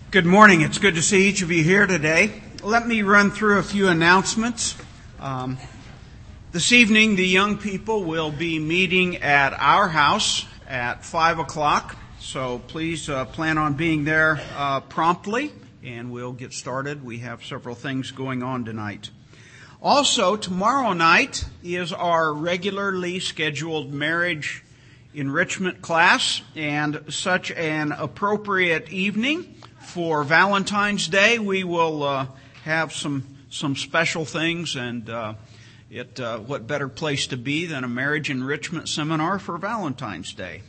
Good morning. It's good to see each of you here today. Let me run through a few announcements. This evening, the young people will be meeting at our house at 5 o'clock. So please plan on being there promptly, and we'll get started. We have several things going on tonight. Also, tomorrow night is our regularly scheduled marriage enrichment class, and such an appropriate evening for Valentine's Day. We will have some special things, and what better place to be than a marriage enrichment seminar for Valentine's Day.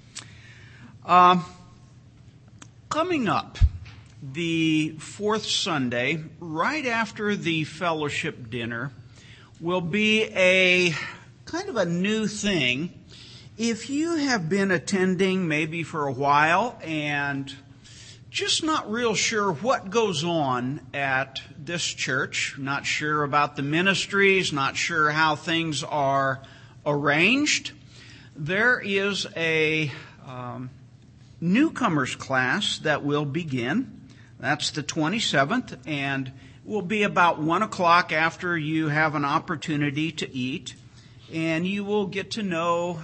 Coming up, the fourth Sunday, right after the fellowship dinner, will be a kind of a new thing. If you have been attending maybe for a while and just not real sure what goes on at this church, not sure about the ministries, not sure how things are arranged, there is a newcomers class that will begin. That's the 27th, and will be about 1 o'clock after you have an opportunity to eat. And you will get to know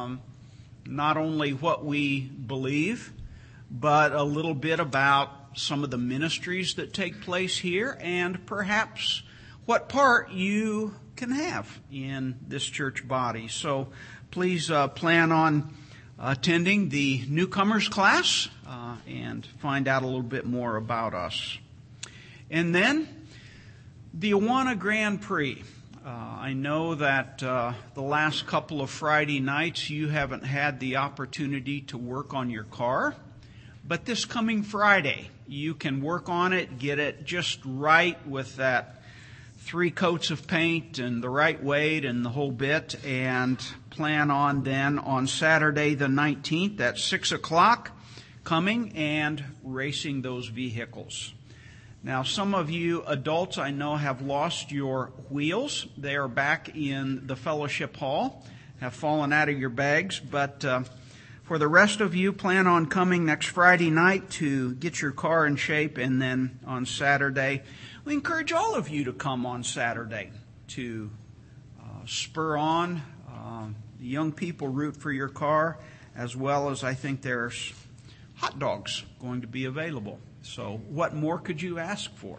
not only what we believe, but a little bit about some of the ministries that take place here, and perhaps what part you can have in this church body. So please plan on attending the newcomers class and find out a little bit more about us. And then the Awana Grand Prix. I know that the last couple of Friday nights you haven't had the opportunity to work on your car, but this coming Friday you can work on it, get it just right with that 3 coats of paint and the right weight and the whole bit, and plan on then on Saturday the 19th at 6 o'clock coming and racing those vehicles. Now, some of you adults I know have lost your wheels. They are back in the fellowship hall, have fallen out of your bags. But for the rest of you, plan on coming next Friday night to get your car in shape. And then on Saturday, we encourage all of you to come on Saturday to spur on the young people, root for your car, as well as I think there's hot dogs going to be available. So what more could you ask for?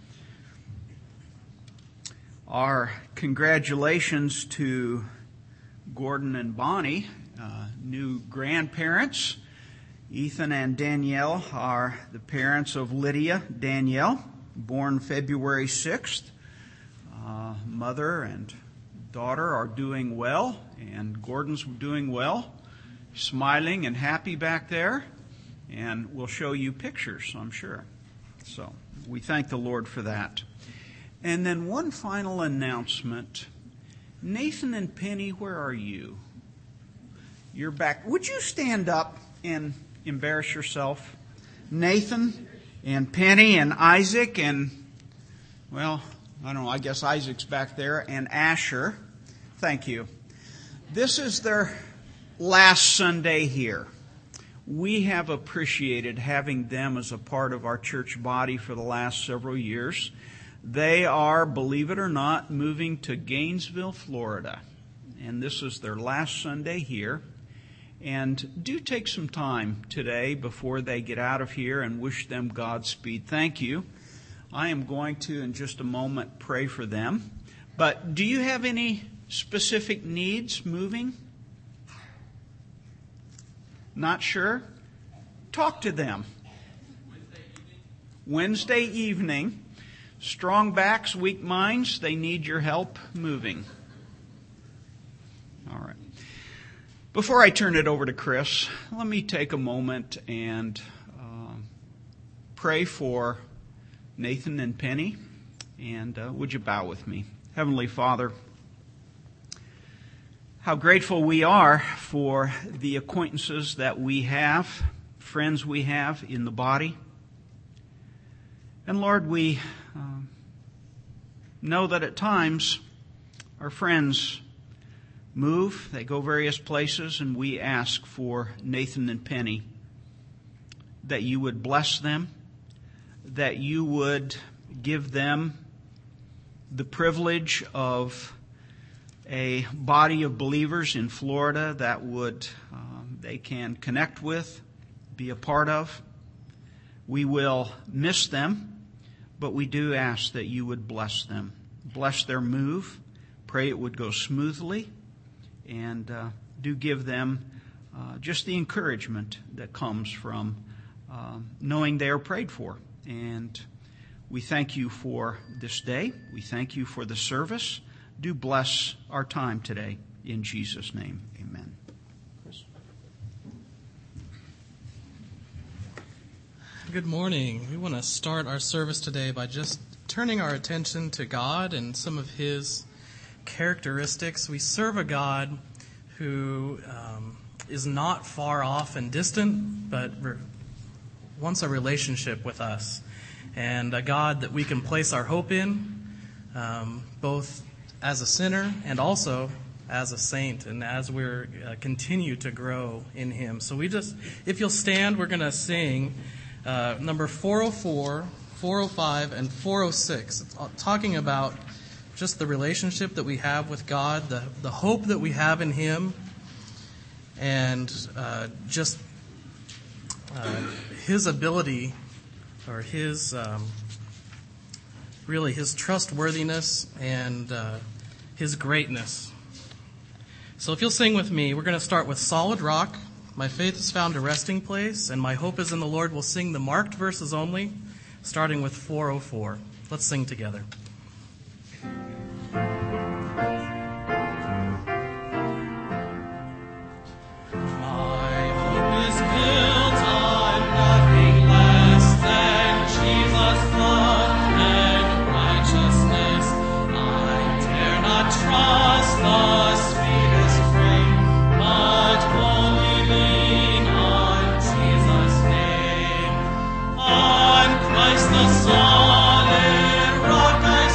Our congratulations to Gordon and Bonnie, new grandparents. Ethan and Danielle are the parents of Lydia Danielle, born February 6th. Mother and daughter are doing well, and Gordon's doing well, smiling and happy back there. And we'll show you pictures, I'm sure. So we thank the Lord for that. And then one final announcement. Nathan and Penny, where are you? You're back. Would you stand up and embarrass yourself? Nathan and Penny and Isaac and, well, I don't know, I guess Isaac's back there, and Asher. Thank you. This is their last Sunday here. We have appreciated having them as a part of our church body for the last several years. They are, believe it or not, moving to Gainesville, Florida. And this is their last Sunday here. And do take some time today before they get out of here and wish them Godspeed. Thank you. I am going to, in just a moment, pray for them. But do you have any specific needs moving? Not sure? Talk to them. Wednesday evening. Strong backs, weak minds, they need your help moving. All right. Before I turn it over to Chris, let me take a moment and pray for Nathan and Penny. And would you bow with me? Heavenly Father, how grateful we are for the acquaintances that we have, friends we have in the body. And Lord, we know that at times our friends move, they go various places, and we ask for Nathan and Penny that you would bless them, that you would give them the privilege of a body of believers in Florida that would they can connect with, be a part of. We will miss them, but we do ask that you would bless them. Bless their move. Pray it would go smoothly, and do give them just the encouragement that comes from knowing they are prayed for. And we thank you for this day. We thank you for the service. Do bless our time today. In Jesus' name, amen. Chris? Good morning. We want to start our service today by just turning our attention to God and some of His characteristics. We serve a God who is not far off and distant, but wants a relationship with us, and a God that we can place our hope in, both as a sinner and also as a saint, and as we're continue to grow in Him. So if you'll stand, we're going to sing number 404, 405, and 406. It's talking about just the relationship that we have with God, the hope that we have in Him, and just His ability, or His really His trustworthiness and His greatness. So if you'll sing with me, we're going to start with Solid Rock, My Faith Has Found a Resting Place, and My Hope Is in the Lord. We'll sing the marked verses only, starting with 404. Let's sing together. Solid rock I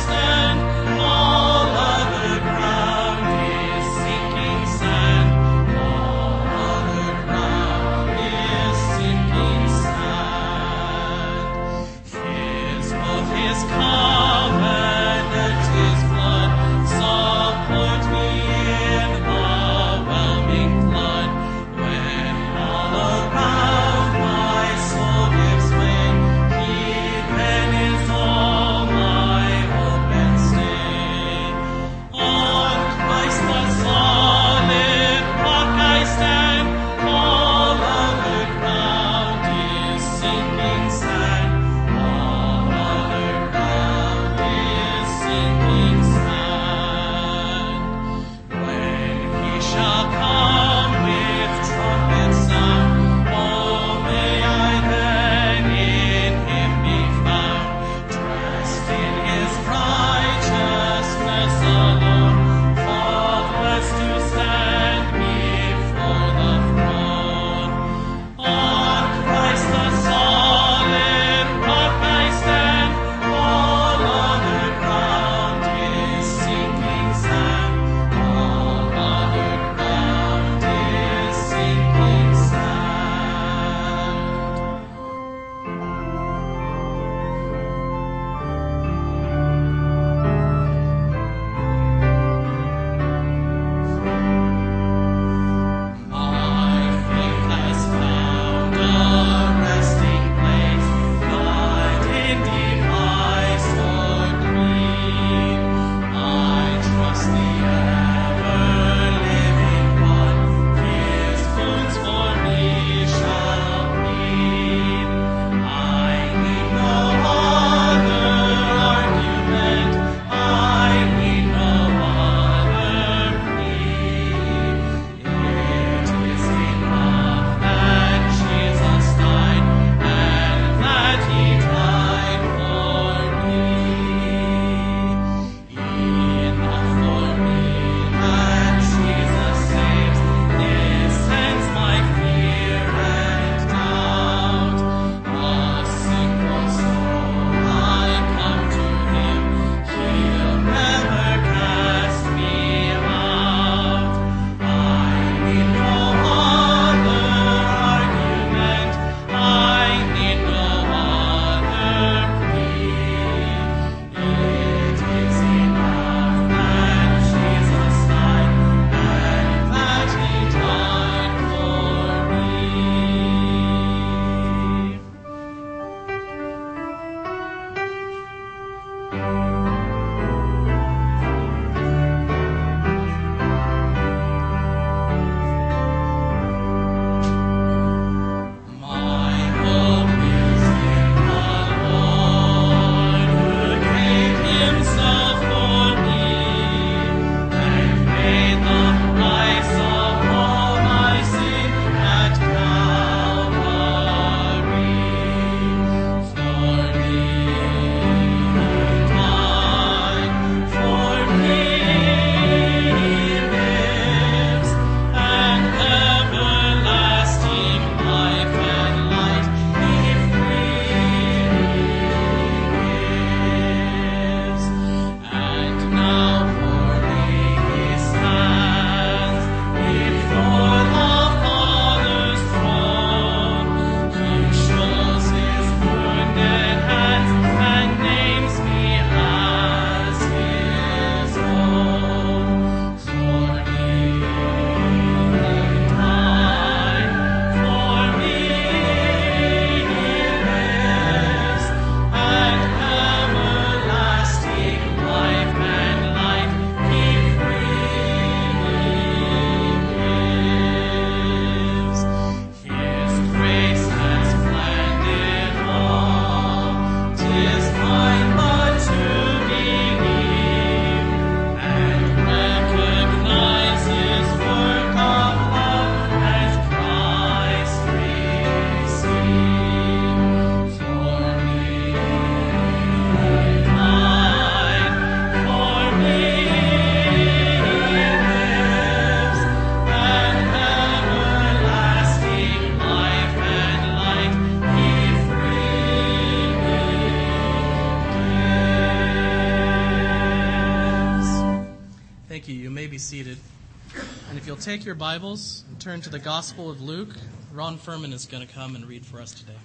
if you'll take your Bibles and turn to the Gospel of Luke, Ron Furman is going to come and read for us today.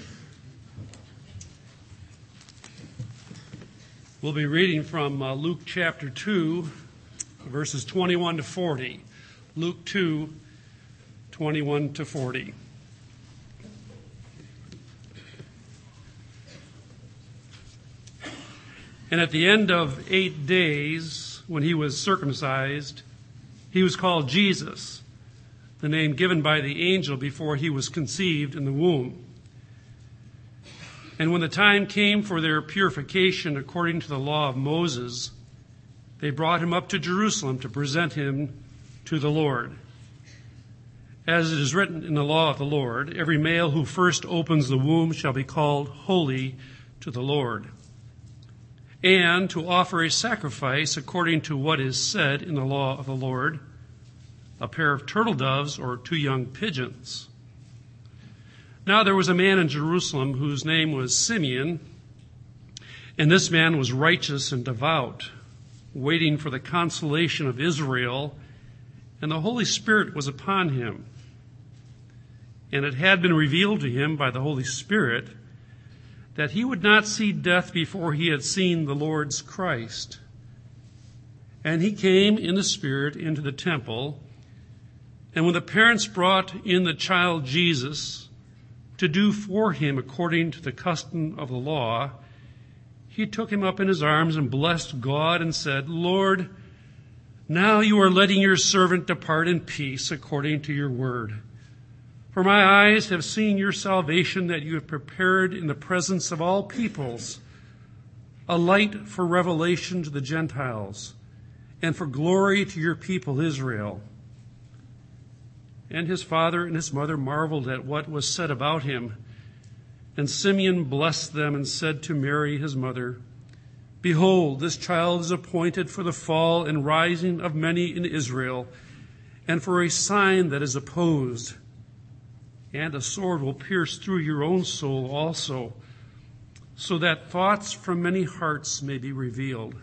We'll be reading from Luke chapter 2, verses 21 to 40. Luke 2, 21 to 40. And at the end of 8 days, when he was circumcised, he was called Jesus, the name given by the angel before he was conceived in the womb. And when the time came for their purification according to the law of Moses, they brought him up to Jerusalem to present him to the Lord. As it is written in the law of the Lord, every male who first opens the womb shall be called holy to the Lord. And to offer a sacrifice according to what is said in the law of the Lord, a pair of turtle doves or 2 young pigeons. Now there was a man in Jerusalem whose name was Simeon, and this man was righteous and devout, waiting for the consolation of Israel, and the Holy Spirit was upon him. And it had been revealed to him by the Holy Spirit that he would not see death before he had seen the Lord's Christ. And he came in the Spirit into the temple, and when the parents brought in the child Jesus to do for him according to the custom of the law, he took him up in his arms and blessed God and said, Lord, now you are letting your servant depart in peace according to your word. For my eyes have seen your salvation that you have prepared in the presence of all peoples, a light for revelation to the Gentiles and for glory to your people Israel. And his father and his mother marveled at what was said about him. And Simeon blessed them and said to Mary, his mother, Behold, this child is appointed for the fall and rising of many in Israel, and for a sign that is opposed. And a sword will pierce through your own soul also, so that thoughts from many hearts may be revealed.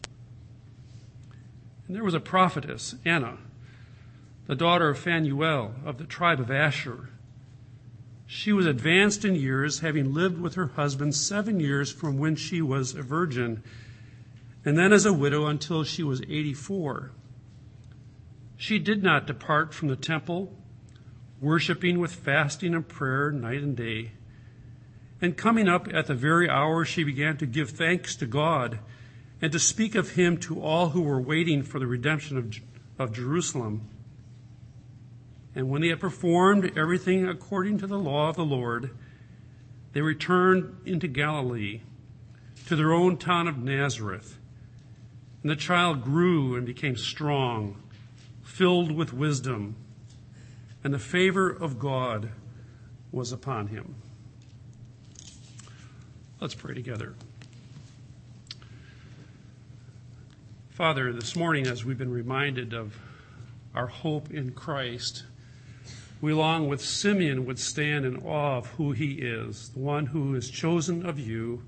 And there was a prophetess, Anna, the daughter of Phanuel of the tribe of Asher. She was advanced in years, having lived with her husband 7 years from when she was a virgin, and then as a widow until she was 84. She did not depart from the temple, worshiping with fasting and prayer night and day. And coming up at the very hour, she began to give thanks to God and to speak of him to all who were waiting for the redemption of Jerusalem. And when they had performed everything according to the law of the Lord, they returned into Galilee, to their own town of Nazareth. And the child grew and became strong, filled with wisdom, and the favor of God was upon him. Let's pray together. Father, this morning as we've been reminded of our hope in Christ, we along with Simeon would stand in awe of who he is, the one who is chosen of you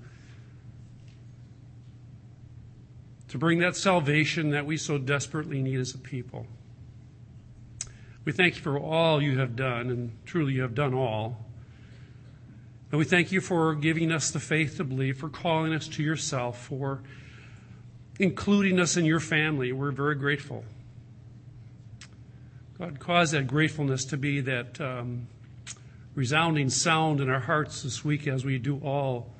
to bring that salvation that we so desperately need as a people. We thank you for all you have done, and truly you have done all. And we thank you for giving us the faith to believe, for calling us to yourself, for including us in your family. We're very grateful. God, cause that gratefulness to be that resounding sound in our hearts this week as we do all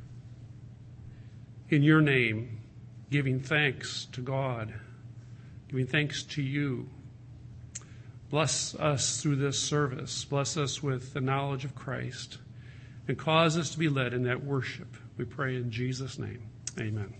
in your name, giving thanks to God, giving thanks to you. Bless us through this service. Bless us with the knowledge of Christ, and cause us to be led in that worship. We pray in Jesus' name. Amen.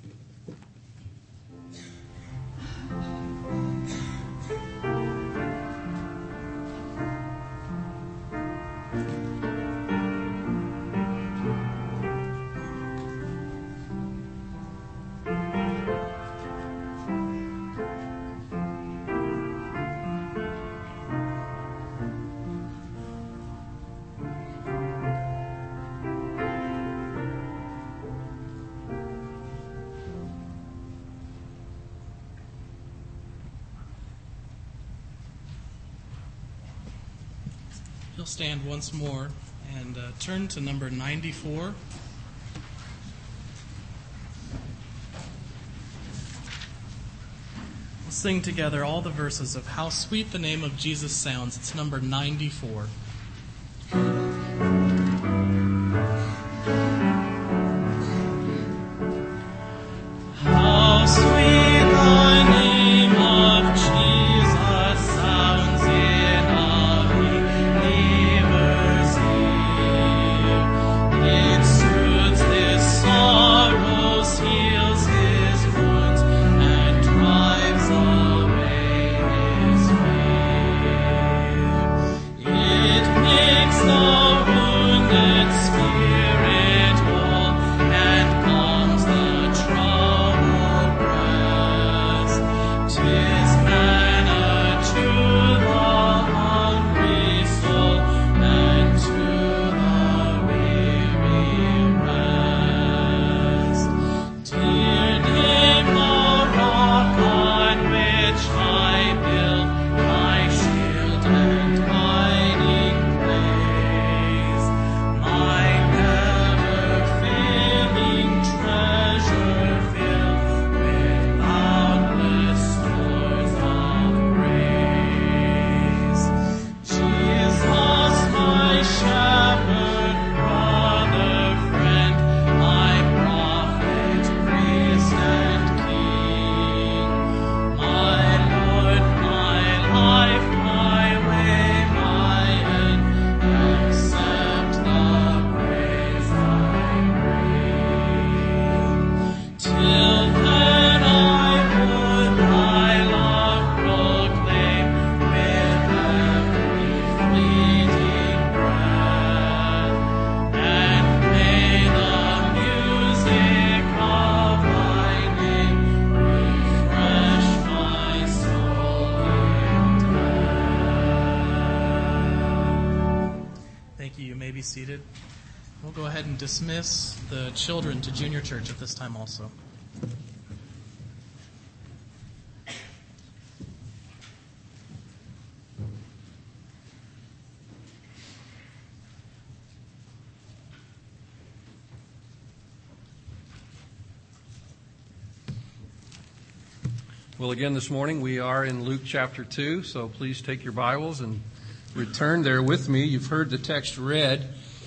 you'll stand once more and turn to number 94. We'll sing together all the verses of How Sweet the Name of Jesus Sounds. It's number 94. How sweet the name of Jesus sounds in a believer's ear. It soothes his sorrows, heals his wounds, and drives away his fear. It makes the wounded spirit whole and calms the troubled breast. 'Tis manna to the hungry soul and to the weary rest. Dear name, the rock on which I build my shield and hiding place, my never-failing treasure filled with boundless stores of grace. Jesus, my shepherd, brother, friend, my prophet, priest, and king, my Lord, my life, my way, my end, accept the praise I bring. Till then I would thy love proclaim with every fleeting breath, and may the music of thy name refresh my soul in death. Thank you. You may be seated. We'll go ahead and dismiss the children to junior church at this time also. Well, again, this morning we are in Luke chapter 2, so please take your Bibles and return there with me. You've heard the text read.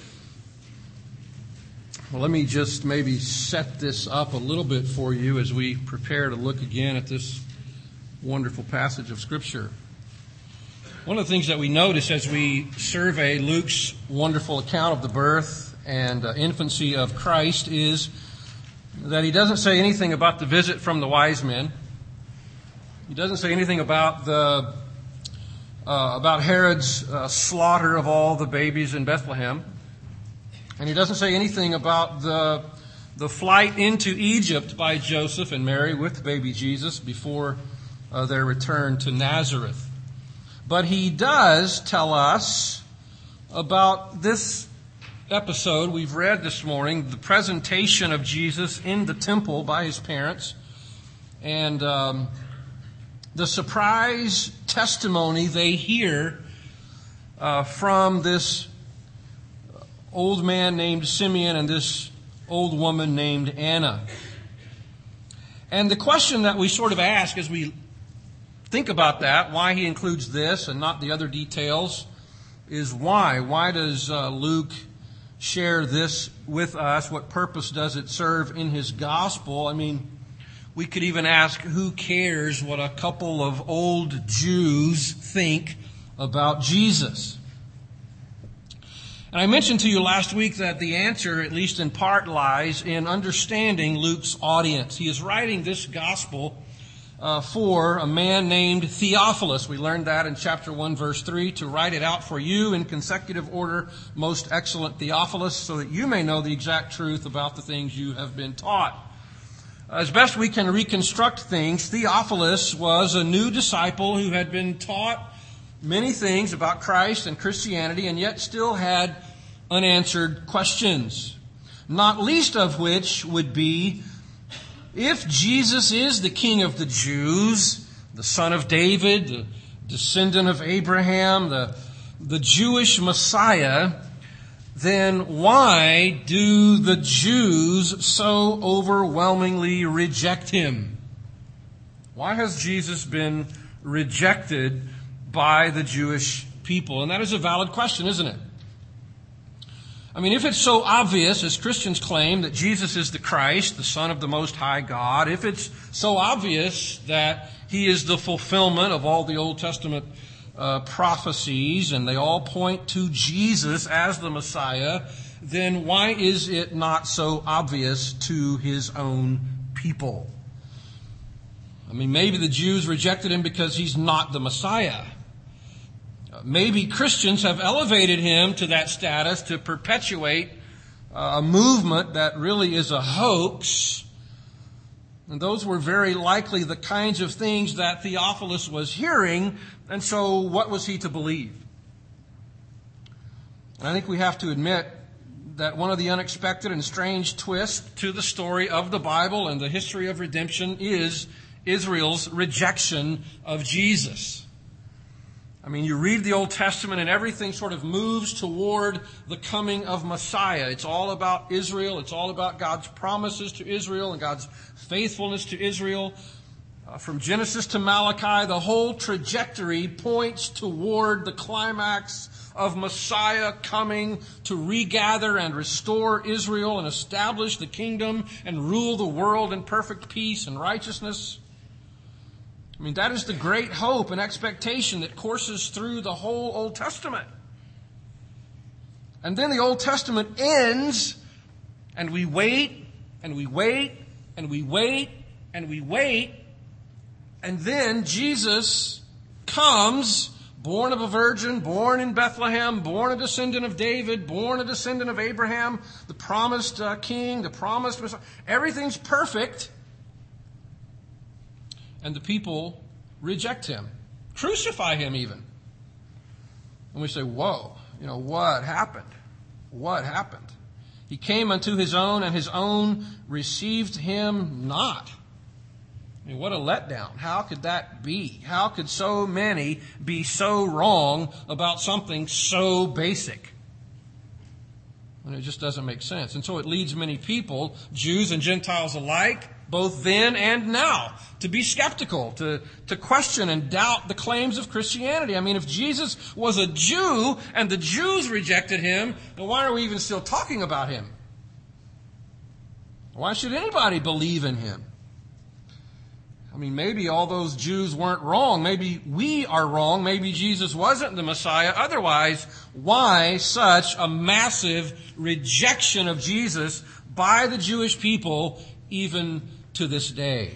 Well, let me just maybe set this up a little bit for you as we prepare to look again at this wonderful passage of Scripture. One of the things that we notice as we survey Luke's wonderful account of the birth and infancy of Christ is that he doesn't say anything about the visit from the wise men. He doesn't say anything about about Herod's slaughter of all the babies in Bethlehem. And he doesn't say anything about the flight into Egypt by Joseph and Mary with baby Jesus before their return to Nazareth. But he does tell us about this episode we've read this morning, the presentation of Jesus in the temple by his parents, and the surprise testimony they hear from this old man named Simeon and this old woman named Anna. And the question that we sort of ask as we think about that, why he includes this and not the other details, is why? Why does Luke share this with us? What purpose does it serve in his gospel? I mean, we could even ask, who cares what a couple of old Jews think about Jesus? And I mentioned to you last week that the answer, at least in part, lies in understanding Luke's audience. He is writing this gospel for a man named Theophilus. We learned that in chapter 1, verse 3, to write it out for you in consecutive order, most excellent Theophilus, so that you may know the exact truth about the things you have been taught. As best we can reconstruct things, Theophilus was a new disciple who had been taught many things about Christ and Christianity, and yet still had unanswered questions, not least of which would be, if Jesus is the King of the Jews, the son of David, the descendant of Abraham, the the Jewish Messiah, then why do the Jews so overwhelmingly reject him? Why has Jesus been rejected by the Jewish people? And that is a valid question, isn't it? I mean, if it's so obvious, as Christians claim, that Jesus is the Christ, the Son of the Most High God, if it's so obvious that he is the fulfillment of all the Old Testament prophecies, and they all point to Jesus as the Messiah, then why is it not so obvious to his own people? I mean, maybe the Jews rejected him because he's not the Messiah. Maybe Christians have elevated him to that status to perpetuate a movement that really is a hoax. And those were very likely the kinds of things that Theophilus was hearing. And so what was he to believe? And I think we have to admit that one of the unexpected and strange twists to the story of the Bible and the history of redemption is Israel's rejection of Jesus. I mean, you read the Old Testament and everything sort of moves toward the coming of Messiah. It's all about Israel. It's all about God's promises to Israel and God's faithfulness to Israel. From Genesis to Malachi, the whole trajectory points toward the climax of Messiah coming to regather and restore Israel and establish the kingdom and rule the world in perfect peace and righteousness. I mean, that is the great hope and expectation that courses through the whole Old Testament. And then the Old Testament ends, and we wait, and we wait, and we wait, and we wait, and then Jesus comes, born of a virgin, born in Bethlehem, born a descendant of David, born a descendant of Abraham, the promised king, the promised Messiah. Everything's perfect. And the people reject him, crucify him even. And we say, whoa, what happened? What happened? He came unto his own, and his own received him not. I mean, what a letdown. How could that be? How could so many be so wrong about something so basic? And it just doesn't make sense. And so it leads many people, Jews and Gentiles alike, both then and now, to be skeptical, to question and doubt the claims of Christianity. I mean, if Jesus was a Jew and the Jews rejected him, then why are we even still talking about him? Why should anybody believe in him? I mean, maybe all those Jews weren't wrong. Maybe we are wrong. Maybe Jesus wasn't the Messiah. Otherwise, why such a massive rejection of Jesus by the Jewish people even to this day?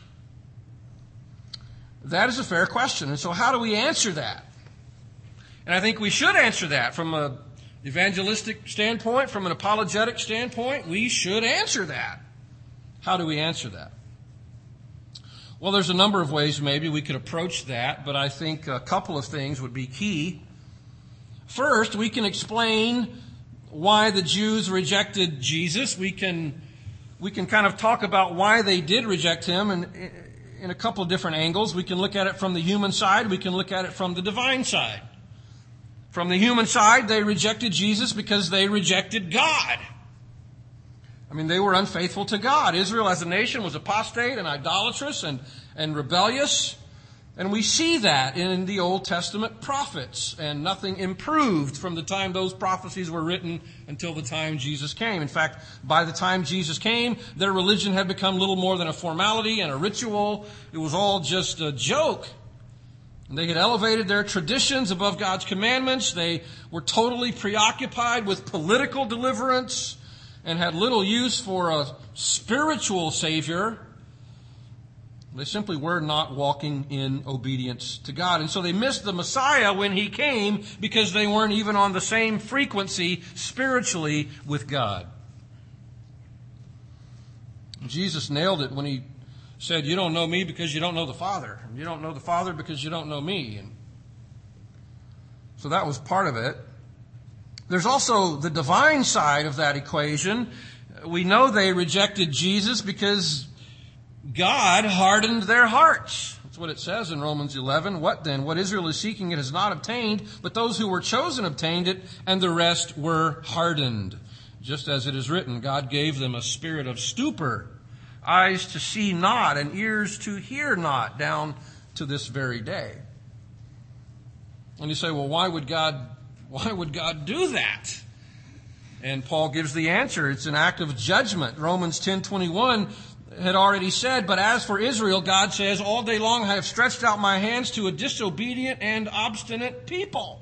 That is a fair question. And so how do we answer that? And I think we should answer that from an evangelistic standpoint, from an apologetic standpoint. We should answer that. How do we answer that? Well, there's a number of ways maybe we could approach that, but I think a couple of things would be key. First, we can explain why the Jews rejected Jesus. We can kind of talk about why they did reject him in a couple of different angles. We can look at it from the human side. We can look at it from the divine side. From the human side, they rejected Jesus because they rejected God. I mean, they were unfaithful to God. Israel as a nation was apostate and idolatrous and rebellious. And we see that in the Old Testament prophets. And nothing improved from the time those prophecies were written until the time Jesus came. In fact, by the time Jesus came, their religion had become little more than a formality and a ritual. It was all just a joke. And they had elevated their traditions above God's commandments. They were totally preoccupied with political deliverance and had little use for a spiritual Savior. They simply were not walking in obedience to God. And so they missed the Messiah when he came because they weren't even on the same frequency spiritually with God. Jesus nailed it when he said, you don't know me because you don't know the Father. And you don't know the Father because you don't know me. And so that was part of it. There's also the divine side of that equation. We know they rejected Jesus because God hardened their hearts. That's what it says in Romans 11. What then? What Israel is seeking it has not obtained, but those who were chosen obtained it, and the rest were hardened. Just as it is written, God gave them a spirit of stupor, eyes to see not, and ears to hear not, down to this very day. And you say, well, why would God do that? And Paul gives the answer. It's an act of judgment. Romans 10:21 had already said, but as for Israel, God says, all day long I have stretched out my hands to a disobedient and obstinate people.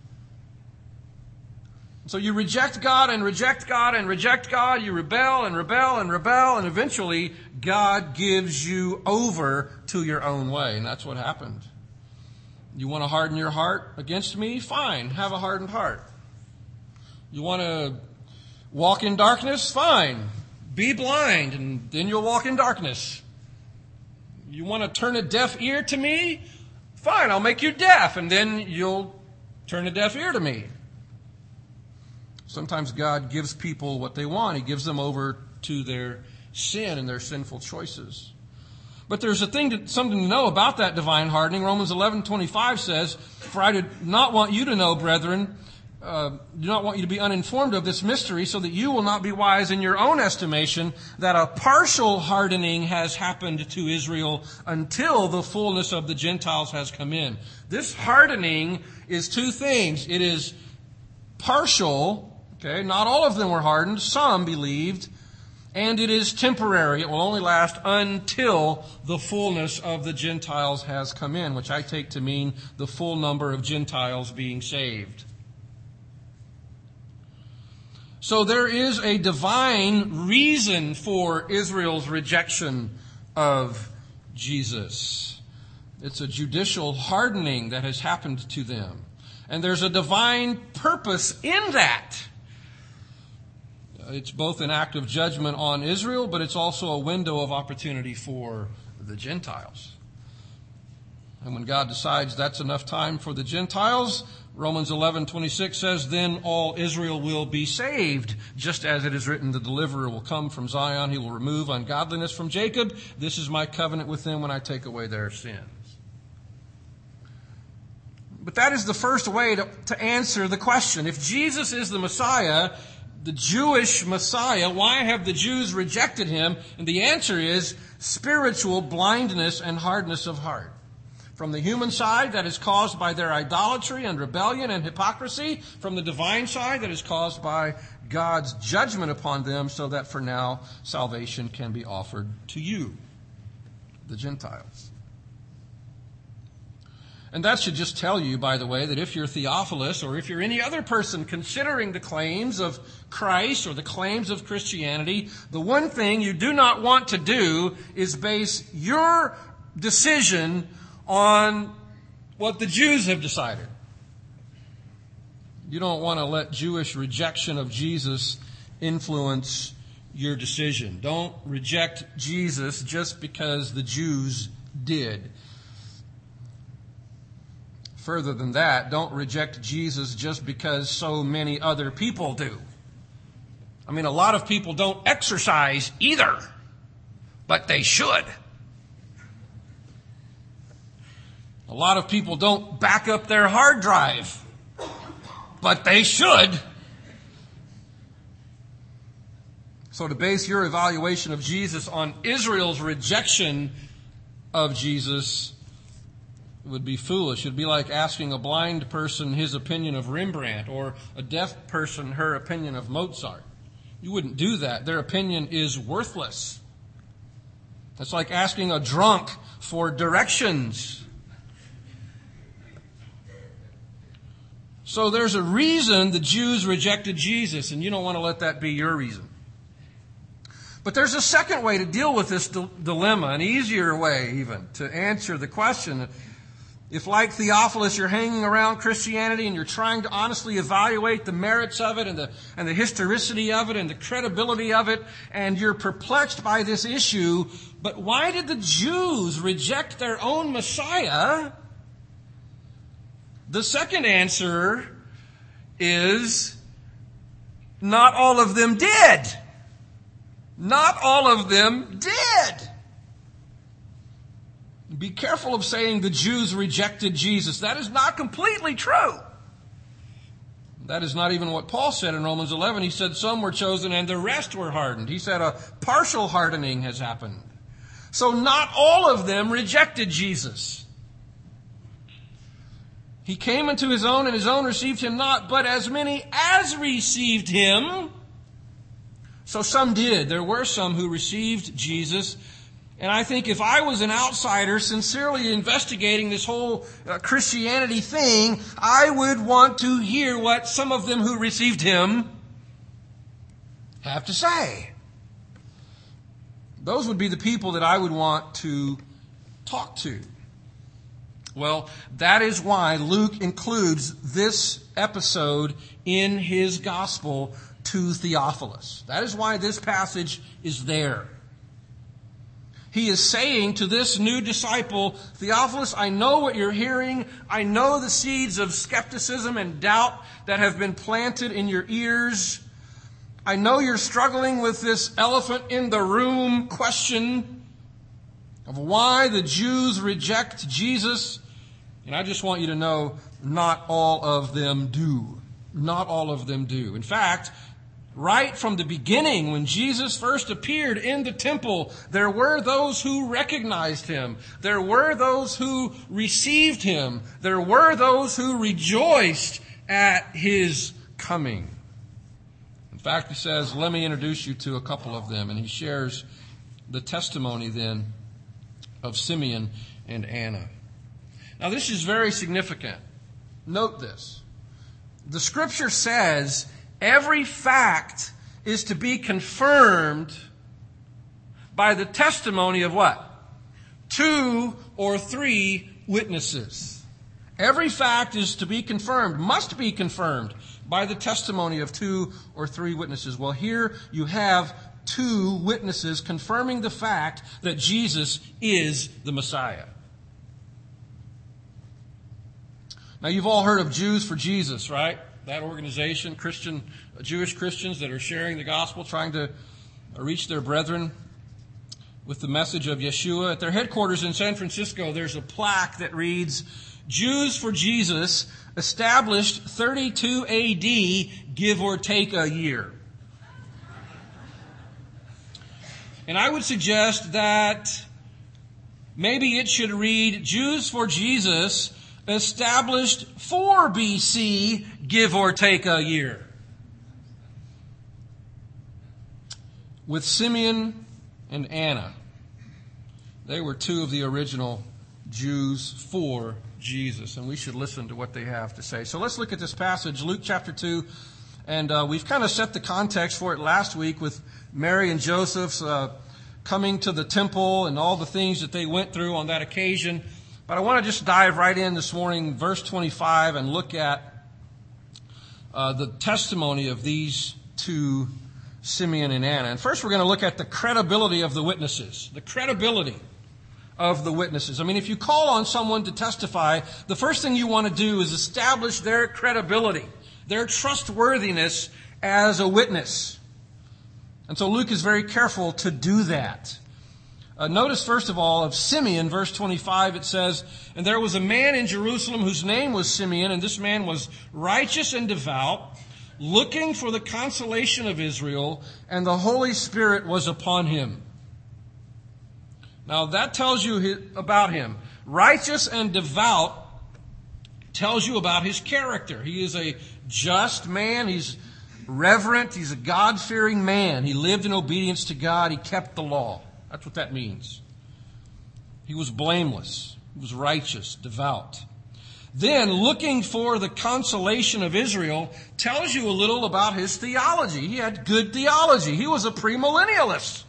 So you reject God and reject God and reject God. You rebel and rebel and rebel, and eventually God gives you over to your own way. And that's what happened. You want to harden your heart against me? Fine, have a hardened heart. You want to walk in darkness? Fine. Be blind, and then you'll walk in darkness. You want to turn a deaf ear to me? Fine, I'll make you deaf, and then you'll turn a deaf ear to me. Sometimes God gives people what they want. He gives them over to their sin and their sinful choices. But there's something to know about that divine hardening. Romans 11:25 says, for I do not want you to know, brethren, do not want you to be uninformed of this mystery, so that you will not be wise in your own estimation, that a partial hardening has happened to Israel until the fullness of the Gentiles has come in. This hardening is two things. It is partial, okay, not all of them were hardened, some believed, and it is temporary. It will only last until the fullness of the Gentiles has come in, which I take to mean the full number of Gentiles being saved. So there is a divine reason for Israel's rejection of Jesus. It's a judicial hardening that has happened to them. And there's a divine purpose in that. It's both an act of judgment on Israel, but it's also a window of opportunity for the Gentiles. And when God decides that's enough time for the Gentiles, Romans 11:26 says, then all Israel will be saved, just as it is written, the deliverer will come from Zion. He will remove ungodliness from Jacob. This is my covenant with them when I take away their sins. But that is the first way to answer the question. If Jesus is the Messiah, the Jewish Messiah, why have the Jews rejected him? And the answer is spiritual blindness and hardness of heart. From the human side, that is caused by their idolatry and rebellion and hypocrisy. From the divine side, that is caused by God's judgment upon them, so that for now salvation can be offered to you, the Gentiles. And that should just tell you, by the way, that if you're Theophilus or if you're any other person considering the claims of Christ or the claims of Christianity, the one thing you do not want to do is base your decision on what the Jews have decided. You don't want to let Jewish rejection of Jesus influence your decision. Don't reject Jesus just because the Jews did. Further than that, don't reject Jesus just because so many other people do. I mean, a lot of people don't exercise either, but they should. A lot of people don't back up their hard drive, but they should. So to base your evaluation of Jesus on Israel's rejection of Jesus would be foolish. It would be like asking a blind person his opinion of Rembrandt or a deaf person her opinion of Mozart. You wouldn't do that. Their opinion is worthless. It's like asking a drunk for directions. So there's a reason the Jews rejected Jesus, and you don't want to let that be your reason. But there's a second way to deal with this dilemma, an easier way even, to answer the question. If, like Theophilus, you're hanging around Christianity and you're trying to honestly evaluate the merits of it and the historicity of it and the credibility of it, and you're perplexed by this issue, but why did the Jews reject their own Messiah? The second answer is not all of them did. Not all of them did. be careful of saying the Jews rejected Jesus. That is not completely true. That is not even what Paul said in Romans 11. He said some were chosen and the rest were hardened. He said a partial hardening has happened. So not all of them rejected Jesus. He came unto his own, and his own received him not, but as many as received him. So some did. There were some who received Jesus. And I think if I was an outsider sincerely investigating this whole Christianity thing, I would want to hear what some of them who received him have to say. Those would be the people that I would want to talk to. Well, that is why Luke includes this episode in his gospel to Theophilus. That is why this passage is there. He is saying to this new disciple, Theophilus, I know what you're hearing. I know the seeds of skepticism and doubt that have been planted in your ears. I know you're struggling with this elephant in the room question of why the Jews reject Jesus. And I just want you to know, not all of them do. Not all of them do. In fact, right from the beginning, when Jesus first appeared in the temple, there were those who recognized him. There were those who received him. There were those who rejoiced at his coming. In fact, he says, let me introduce you to a couple of them. And he shares the testimony then of Simeon and Anna. Now, this is very significant. Note this. The Scripture says every fact is to be confirmed by the testimony of what? 2 or 3 witnesses. Every fact is to be confirmed, must be confirmed by the testimony of 2 or 3 witnesses. Well, here you have 2 witnesses confirming the fact that Jesus is the Messiah. Now, you've all heard of Jews for Jesus, right? That organization, Jewish Christians that are sharing the gospel, trying to reach their brethren with the message of Yeshua. At their headquarters in San Francisco, there's a plaque that reads, Jews for Jesus, established 32 AD, give or take a year. And I would suggest that maybe it should read, Jews for Jesus, established 4 BC, give or take a year. With Simeon and Anna, they were 2 of the original Jews for Jesus, and we should listen to what they have to say. So let's look at this passage, Luke chapter 2, and we've kind of set the context for it last week with Mary and Joseph's coming to the temple and all the things that they went through on that occasion. But I want to just dive right in this morning, verse 25, and look at the testimony of these 2, Simeon and Anna. And first we're going to look at the credibility of the witnesses. The credibility of the witnesses. I mean, if you call on someone to testify, the first thing you want to do is establish their credibility, their trustworthiness as a witness. And so Luke is very careful to do that. Notice, first of all, of Simeon, verse 25, it says, And there was a man in Jerusalem whose name was Simeon, and this man was righteous and devout, looking for the consolation of Israel, and the Holy Spirit was upon him. Now, that tells you about him. Righteous and devout tells you about his character. He is a just man. He's reverent. He's a God-fearing man. He lived in obedience to God. He kept the law. That's what that means. He was blameless. He was righteous, devout. Then, looking for the consolation of Israel tells you a little about his theology. He had good theology. He was a premillennialist.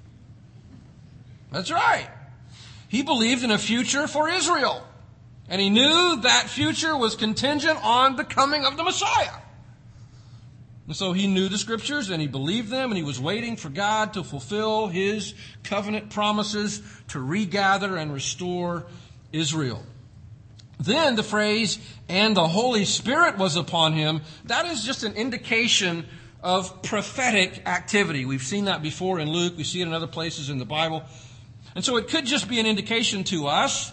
That's right. He believed in a future for Israel. And he knew that future was contingent on the coming of the Messiah. And so he knew the Scriptures and he believed them, and he was waiting for God to fulfill his covenant promises to regather and restore Israel. Then the phrase, and the Holy Spirit was upon him, that is just an indication of prophetic activity. We've seen that before in Luke. We see it in other places in the Bible. And so it could just be an indication to us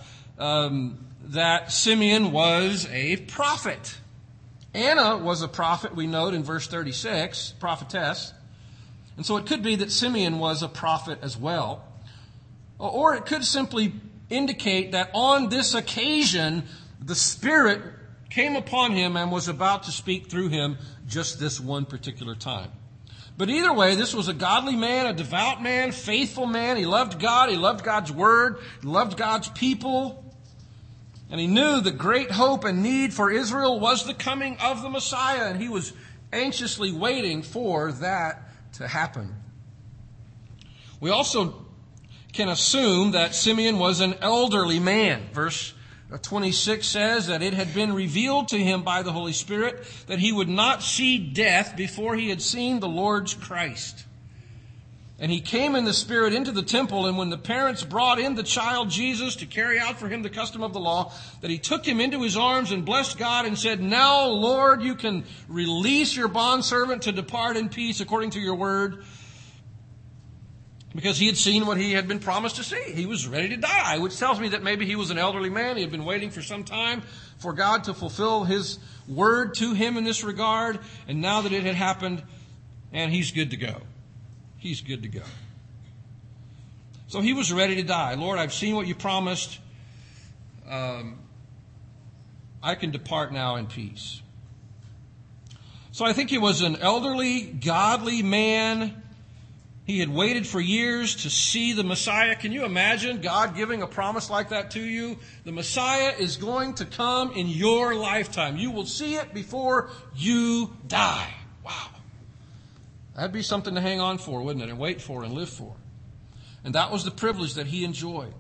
that Simeon was a prophet. Anna was a prophet, we note in verse 36, prophetess. And so it could be that Simeon was a prophet as well. Or it could simply indicate that on this occasion, the Spirit came upon him and was about to speak through him just this one particular time. But either way, this was a godly man, a devout man, faithful man. He loved God. He loved God's word. He loved God's people. And he knew the great hope and need for Israel was the coming of the Messiah. And he was anxiously waiting for that to happen. We also can assume that Simeon was an elderly man. Verse 26 says that it had been revealed to him by the Holy Spirit that he would not see death before he had seen the Lord's Christ. And he came in the Spirit into the temple, and when the parents brought in the child Jesus to carry out for him the custom of the law, that he took him into his arms and blessed God and said, "Now, Lord, you can release your bondservant to depart in peace according to your word." Because he had seen what he had been promised to see. He was ready to die, which tells me that maybe he was an elderly man. He had been waiting for some time for God to fulfill his word to him in this regard. And now that it had happened, and he's good to go. He's good to go. So he was ready to die. Lord, I've seen what you promised. I can depart now in peace. So I think he was an elderly, godly man. He had waited for years to see the Messiah. Can you imagine God giving a promise like that to you? The Messiah is going to come in your lifetime. You will see it before you die. Wow. That'd be something to hang on for, wouldn't it? And wait for and live for. And that was the privilege that he enjoyed.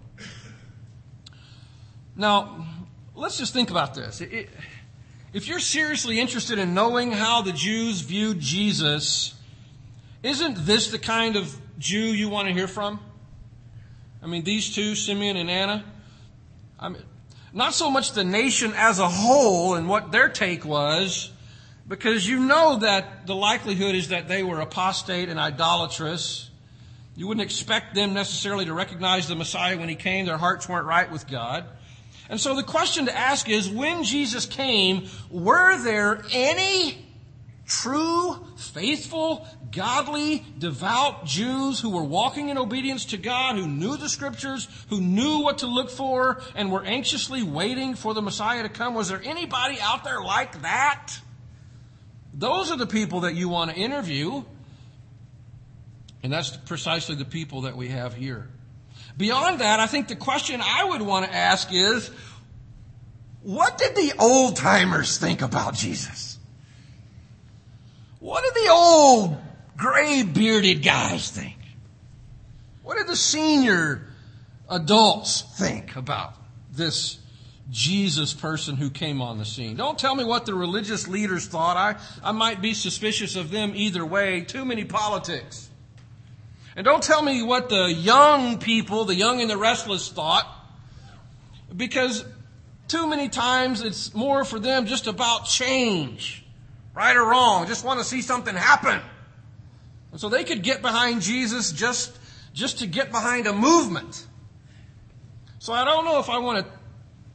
Now, let's just think about this. If you're seriously interested in knowing how the Jews viewed Jesus, isn't this the kind of Jew you want to hear from? I mean, these two, Simeon and Anna. I mean, not so much the nation as a whole and what their take was, because you know that the likelihood is that they were apostate and idolatrous. You wouldn't expect them necessarily to recognize the Messiah when he came. Their hearts weren't right with God. And so the question to ask is, when Jesus came, were there any true, faithful, godly, devout Jews who were walking in obedience to God, who knew the Scriptures, who knew what to look for, and were anxiously waiting for the Messiah to come? Was there anybody out there like that? Those are the people that you want to interview. And that's precisely the people that we have here. Beyond that, I think the question I would want to ask is, what did the old-timers think about Jesus? What did the old, gray-bearded guys think? What did the senior adults think about this Jesus person who came on the scene? Don't tell me what the religious leaders thought. I might be suspicious of them either way. Too many politics. And don't tell me what the young people, the young and the restless, thought. Because too many times it's more for them just about change. Right or wrong. Just want to see something happen. And so they could get behind Jesus just to get behind a movement. So I don't know if I want to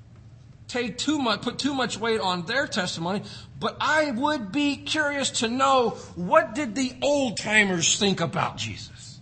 put too much weight on their testimony, but I would be curious to know, what did the old-timers think about Jesus?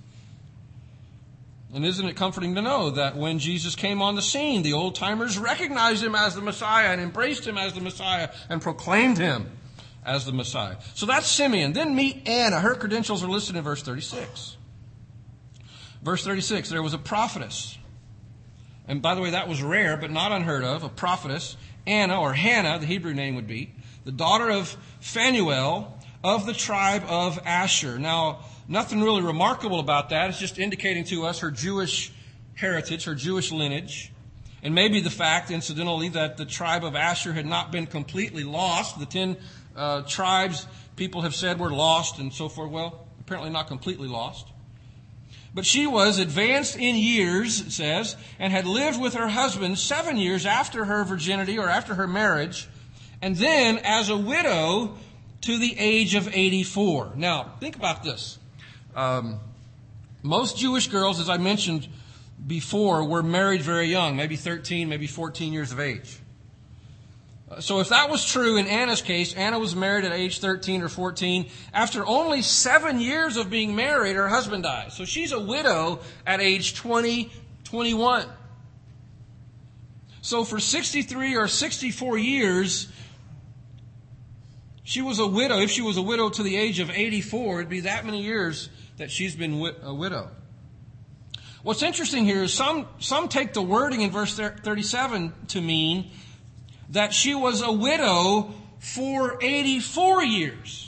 And isn't it comforting to know that when Jesus came on the scene, the old-timers recognized him as the Messiah and embraced him as the Messiah and proclaimed him as the Messiah. So that's Simeon. Then meet Anna. Her credentials are listed in verse 36. Verse 36, there was a prophetess. And by the way, that was rare, but not unheard of. A prophetess, Anna, or Hannah, the Hebrew name would be, the daughter of Phanuel of the tribe of Asher. Now, nothing really remarkable about that. It's just indicating to us her Jewish heritage, her Jewish lineage. And maybe the fact, incidentally, that the tribe of Asher had not been completely lost. The 10 tribes, people have said, were lost and so forth. Well, apparently not completely lost. But she was advanced in years, it says, and had lived with her husband 7 years after her virginity or after her marriage, and then as a widow to the age of 84. Now, think about this. Most Jewish girls, as I mentioned, before were married very young, maybe 13, maybe 14 years of age. So if that was true in Anna's case, Anna was married at age 13 or 14. After only 7 years of being married, her husband dies. So she's a widow at age 20, 21. So for 63 or 64 years, she was a widow. If she was a widow to the age of 84, it'd be that many years that she's been a widow. What's interesting here is some take the wording in verse 37 to mean that she was a widow for 84 years.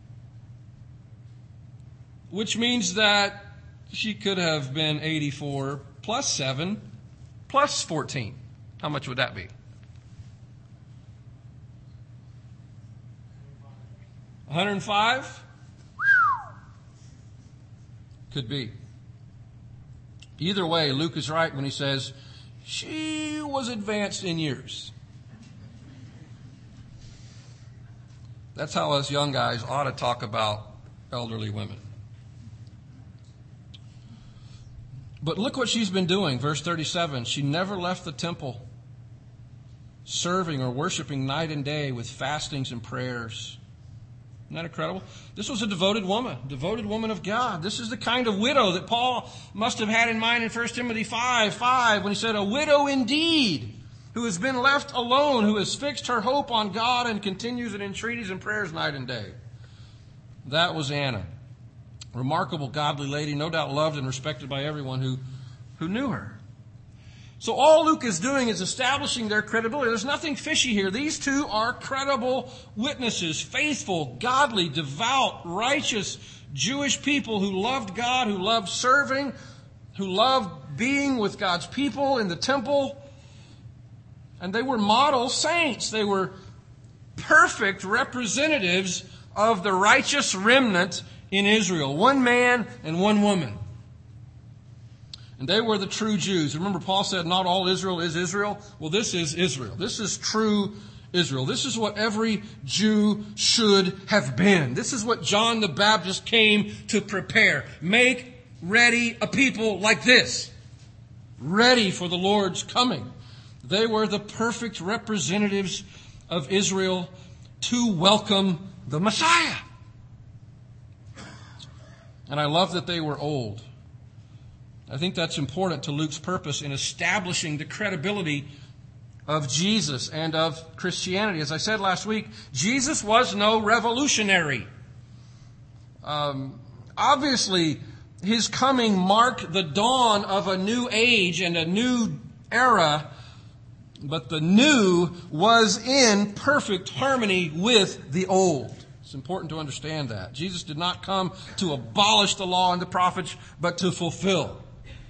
Which means that she could have been 84 plus 7 plus 14. How much would that be? 105? Could be. Either way, Luke is right when he says she was advanced in years. That's how us young guys ought to talk about elderly women. But look what she's been doing. Verse 37, she never left the temple, serving or worshiping night and day with fastings and prayers. Isn't that incredible? This was a devoted woman of God. This is the kind of widow that Paul must have had in mind in 1 Timothy 5:5 when he said, a widow indeed, who has been left alone, who has fixed her hope on God and continues in entreaties and prayers night and day. That was Anna. Remarkable, godly lady, no doubt loved and respected by everyone who knew her. So all Luke is doing is establishing their credibility. There's nothing fishy here. These two are credible witnesses, faithful, godly, devout, righteous Jewish people who loved God, who loved serving, who loved being with God's people in the temple. And they were model saints. They were perfect representatives of the righteous remnant in Israel. One man and one woman. And they were the true Jews. Remember, Paul said, not all Israel is Israel. Well, this is Israel. This is true Israel. This is what every Jew should have been. This is what John the Baptist came to prepare. Make ready a people like this. Ready for the Lord's coming. They were the perfect representatives of Israel to welcome the Messiah. And I love that they were old. I think that's important to Luke's purpose in establishing the credibility of Jesus and of Christianity. As I said last week, Jesus was no revolutionary. Obviously, his coming marked the dawn of a new age and a new era, but the new was in perfect harmony with the old. It's important to understand that. Jesus did not come to abolish the law and the prophets, but to fulfill.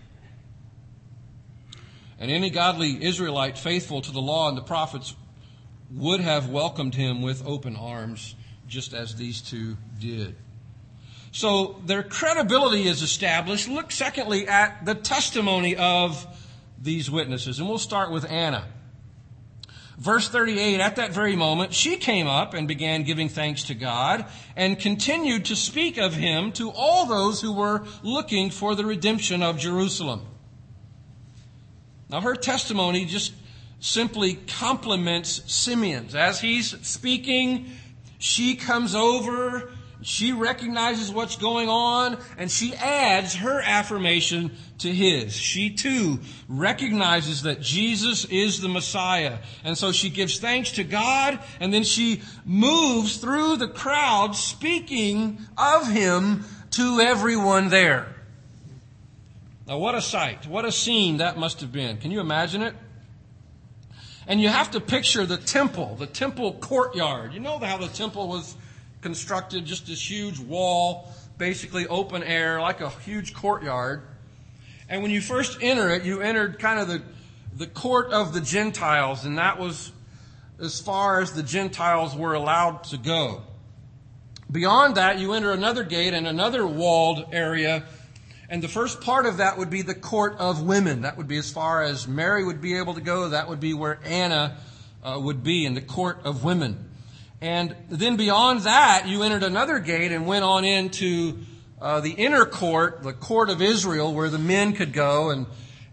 And any godly Israelite faithful to the law and the prophets would have welcomed him with open arms, just as these two did. So their credibility is established. Look secondly at the testimony of these witnesses. And we'll start with Anna. Verse 38, at that very moment, she came up and began giving thanks to God and continued to speak of him to all those who were looking for the redemption of Jerusalem. Now, her testimony just simply complements Simeon's. As he's speaking, she comes over, she recognizes what's going on, and she adds her affirmation to his. She too recognizes that Jesus is the Messiah. And so she gives thanks to God, and then she moves through the crowd speaking of him to everyone there. Now, what a sight, what a scene that must have been. Can you imagine it? And you have to picture the temple courtyard. You know how the temple was constructed, just this huge wall, basically open air, like a huge courtyard. And when you first enter it, you entered kind of the court of the Gentiles, and that was as far as the Gentiles were allowed to go. Beyond that, you enter another gate and another walled area. And the first part of that would be the court of women. That would be as far as Mary would be able to go. That would be where Anna would be, in the court of women. And then beyond that, you entered another gate and went on into the inner court, the court of Israel, where the men could go.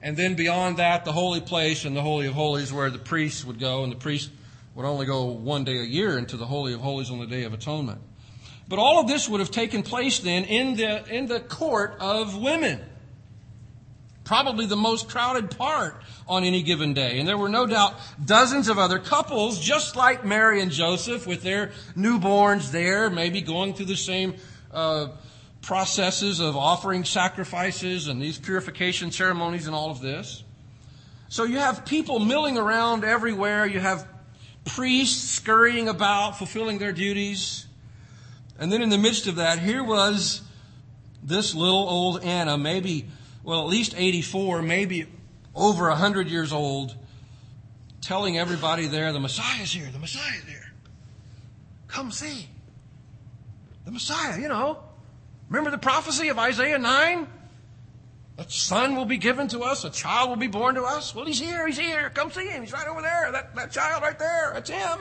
And then beyond that, the holy place and the Holy of Holies where the priests would go, and the priest would only go one day a year into the Holy of Holies on the Day of Atonement. But all of this would have taken place then in the court of women. Probably the most crowded part on any given day. And there were no doubt dozens of other couples, just like Mary and Joseph, with their newborns there, maybe going through the same processes of offering sacrifices and these purification ceremonies and all of this. So you have people milling around everywhere. You have priests scurrying about, fulfilling their duties. And then in the midst of that, here was this little old Anna, maybe, well, at least 84, maybe over 100 years old, telling everybody there, the Messiah's here, the Messiah's here. Come see. The Messiah, you know. Remember the prophecy of Isaiah 9? A son will be given to us, a child will be born to us. Well, he's here. Come see him. He's right over there. That child right there, that's him.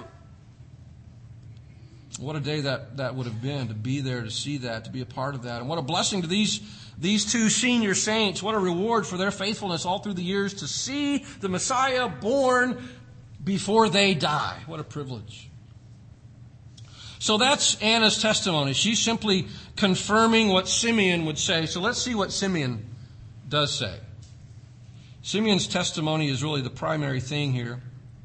What a day that would have been, to be there, to see that, to be a part of that. And what a blessing to these two senior saints. What a reward for their faithfulness all through the years to see the Messiah born before they die. What a privilege. So that's Anna's testimony. She's simply confirming what Simeon would say. So let's see what Simeon does say. Simeon's testimony is really the primary thing here.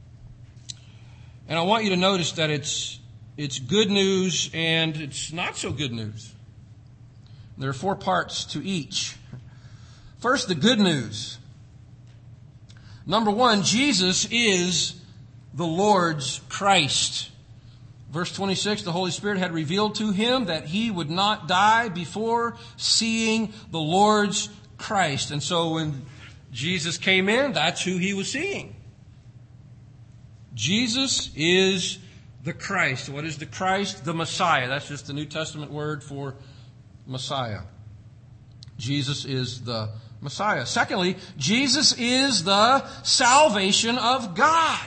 And I want you to notice that it's good news and it's not so good news. There are 4 parts to each. First, the good news. Number 1, Jesus is the Lord's Christ. Verse 26, the Holy Spirit had revealed to him that he would not die before seeing the Lord's Christ. And so when Jesus came in, that's who he was seeing. Jesus is the Christ. What is the Christ? The Messiah. That's just the New Testament word for Messiah. Jesus is the Messiah. Secondly, Jesus is the salvation of God.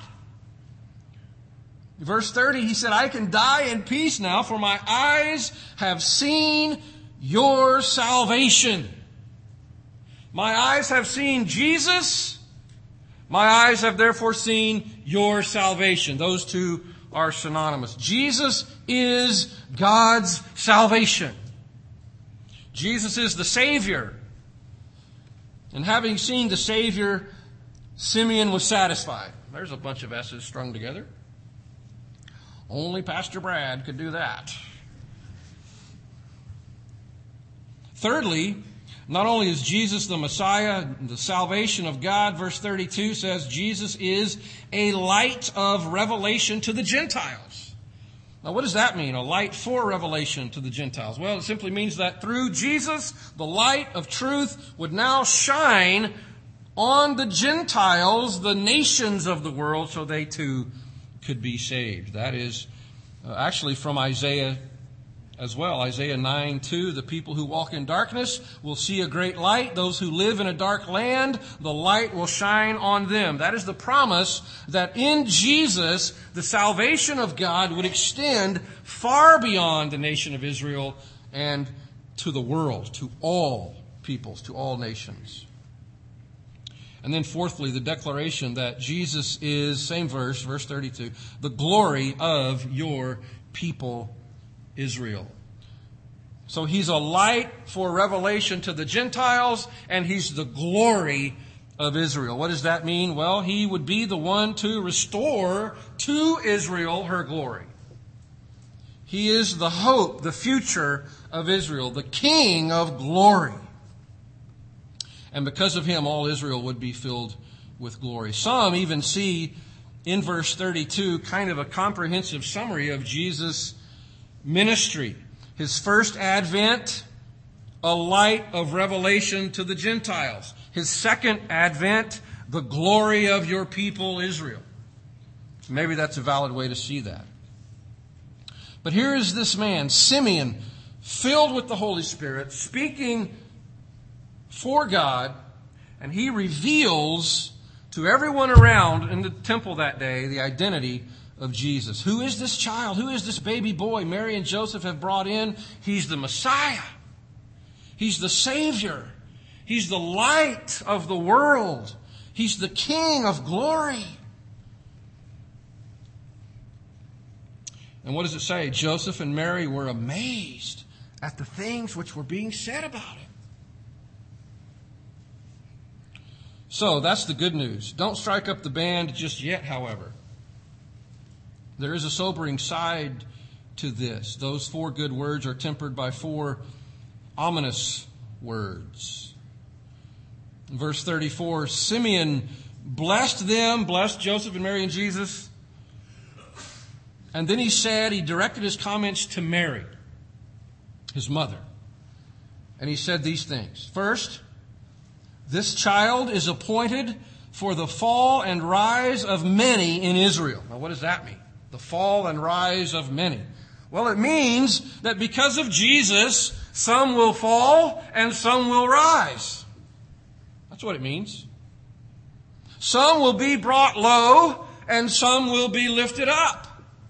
Verse 30, he said, I can die in peace now, for my eyes have seen your salvation. My eyes have seen Jesus. My eyes have therefore seen your salvation. Those two are synonymous. Jesus is God's salvation. Jesus is the Savior. And having seen the Savior, Simeon was satisfied. There's a bunch of S's strung together. Only Pastor Brad could do that. Thirdly, not only is Jesus the Messiah, the salvation of God, verse 32 says Jesus is a light of revelation to the Gentiles. Now, what does that mean? A light for revelation to the Gentiles? Well, it simply means that through Jesus, the light of truth would now shine on the Gentiles, the nations of the world, so they too could be saved. That is actually from Isaiah as well. Isaiah 9:2, the people who walk in darkness will see a great light. Those who live in a dark land, the light will shine on them. That is the promise that in Jesus, the salvation of God would extend far beyond the nation of Israel and to the world, to all peoples, to all nations. And then fourthly, the declaration that Jesus is, same verse 32, the glory of your people Israel. So he's a light for revelation to the Gentiles, and he's the glory of Israel. What does that mean? Well, he would be the one to restore to Israel her glory. He is the hope, the future of Israel, the King of glory. And because of him, all Israel would be filled with glory. Some even see in verse 32 kind of a comprehensive summary of Jesus' ministry. His first advent, a light of revelation to the Gentiles. His second advent, the glory of your people Israel. Maybe that's a valid way to see that. But here is this man, Simeon, filled with the Holy Spirit, speaking for God, and he reveals to everyone around in the temple that day the identity of Jesus. Who is this child? Who is this baby boy Mary and Joseph have brought in? He's the Messiah. He's the Savior. He's the light of the world. He's the King of glory. And what does it say? Joseph and Mary were amazed at the things which were being said about him. So that's the good news. Don't strike up the band just yet, however. There is a sobering side to this. Those 4 good words are tempered by 4 ominous words. In verse 34, Simeon blessed them, blessed Joseph and Mary and Jesus. And then he directed his comments to Mary, his mother. And he said these things. First, this child is appointed for the fall and rise of many in Israel. Now, what does that mean? The fall and rise of many. Well, it means that because of Jesus, some will fall and some will rise. That's what it means. Some will be brought low and some will be lifted up.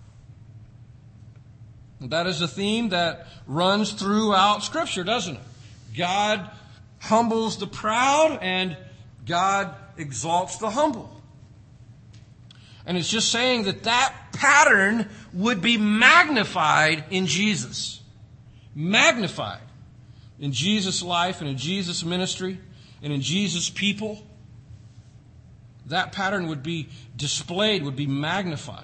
That is a theme that runs throughout Scripture, doesn't it? God humbles the proud and God exalts the humble. And it's just saying that pattern would be magnified in Jesus. Magnified in Jesus' life and in Jesus' ministry and in Jesus' people. That pattern would be displayed, would be magnified.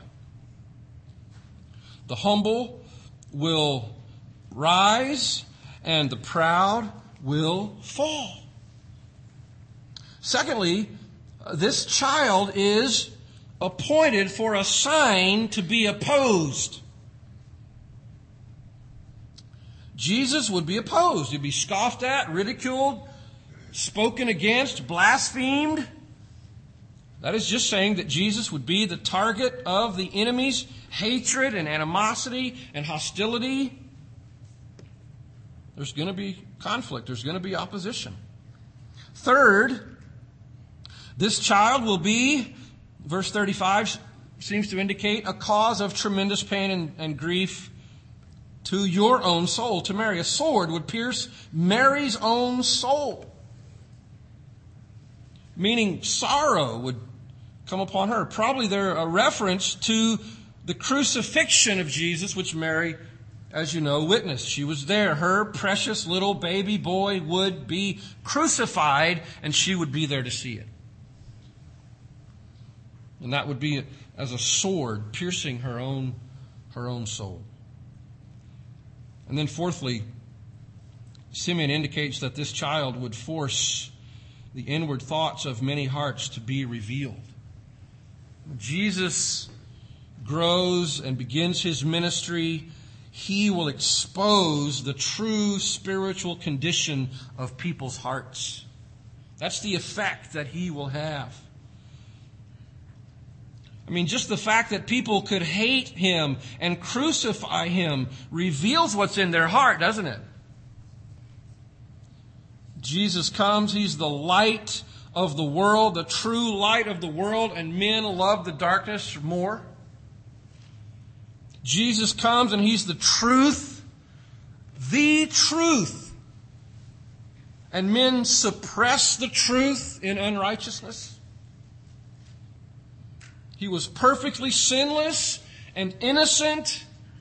The humble will rise and the proud will fall. Secondly, this child is appointed for a sign to be opposed. Jesus would be opposed. He'd be scoffed at, ridiculed, spoken against, blasphemed. That is just saying that Jesus would be the target of the enemy's hatred and animosity and hostility. There's going to be conflict. There's going to be opposition. Third, this child will be, verse 35 seems to indicate, a cause of tremendous pain and grief to your own soul, to Mary. A sword would pierce Mary's own soul. Meaning sorrow would come upon her. Probably there a reference to the crucifixion of Jesus, which Mary, as you know, witnessed. She was there. Her precious little baby boy would be crucified, and she would be there to see it. And that would be as a sword piercing her own soul. And then fourthly, Simeon indicates that this child would force the inward thoughts of many hearts to be revealed. When Jesus grows and begins his ministry, he will expose the true spiritual condition of people's hearts. That's the effect that he will have. I mean, just the fact that people could hate him and crucify him reveals what's in their heart, doesn't it? Jesus comes, he's the light of the world, the true light of the world, and men love the darkness more. Jesus comes and he's the truth, and men suppress the truth in unrighteousness. He was perfectly sinless and innocent.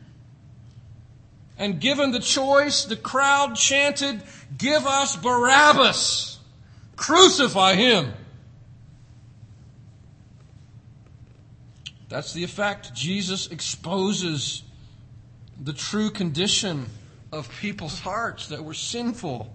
And given the choice, the crowd chanted, "Give us Barabbas! Crucify him!" That's the effect. Jesus exposes the true condition of people's hearts that were sinful.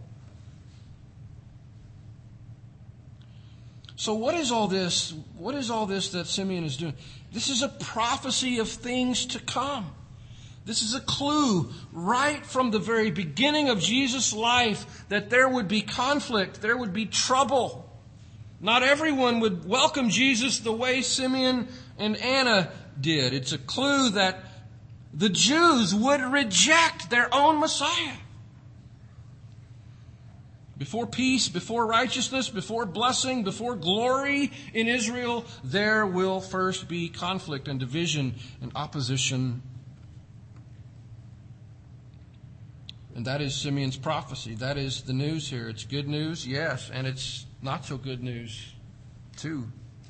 So what is all this? What is all this that Simeon is doing? This is a prophecy of things to come. This is a clue right from the very beginning of Jesus' life that there would be conflict, there would be trouble. Not everyone would welcome Jesus the way Simeon and Anna did. It's a clue that the Jews would reject their own Messiah. Before peace, before righteousness, before blessing, before glory in Israel, there will first be conflict and division and opposition. And that is Simeon's prophecy. That is the news here. It's good news, yes, and it's not so good news, too.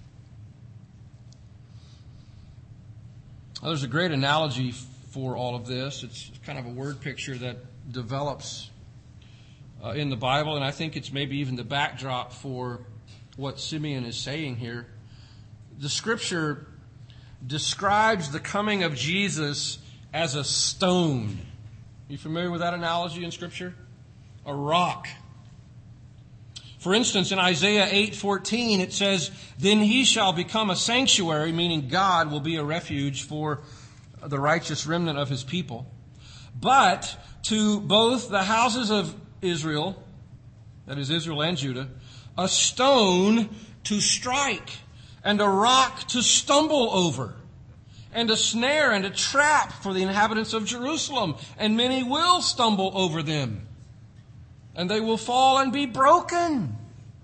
Well, there's a great analogy for all of this. It's kind of a word picture that develops in the Bible, and I think it's maybe even the backdrop for what Simeon is saying here. The Scripture describes the coming of Jesus as a stone. You familiar with that analogy in Scripture? A rock. For instance, in Isaiah 8:14, it says, "Then he shall become a sanctuary," meaning God will be a refuge for the righteous remnant of his people. "But to both the houses of Israel," that is Israel and Judah, "a stone to strike, and a rock to stumble over, and a snare and a trap for the inhabitants of Jerusalem, and many will stumble over them, and they will fall and be broken."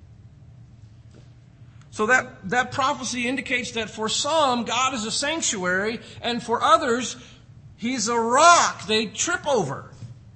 So that prophecy indicates that for some, God is a sanctuary, and for others, he's a rock they trip over.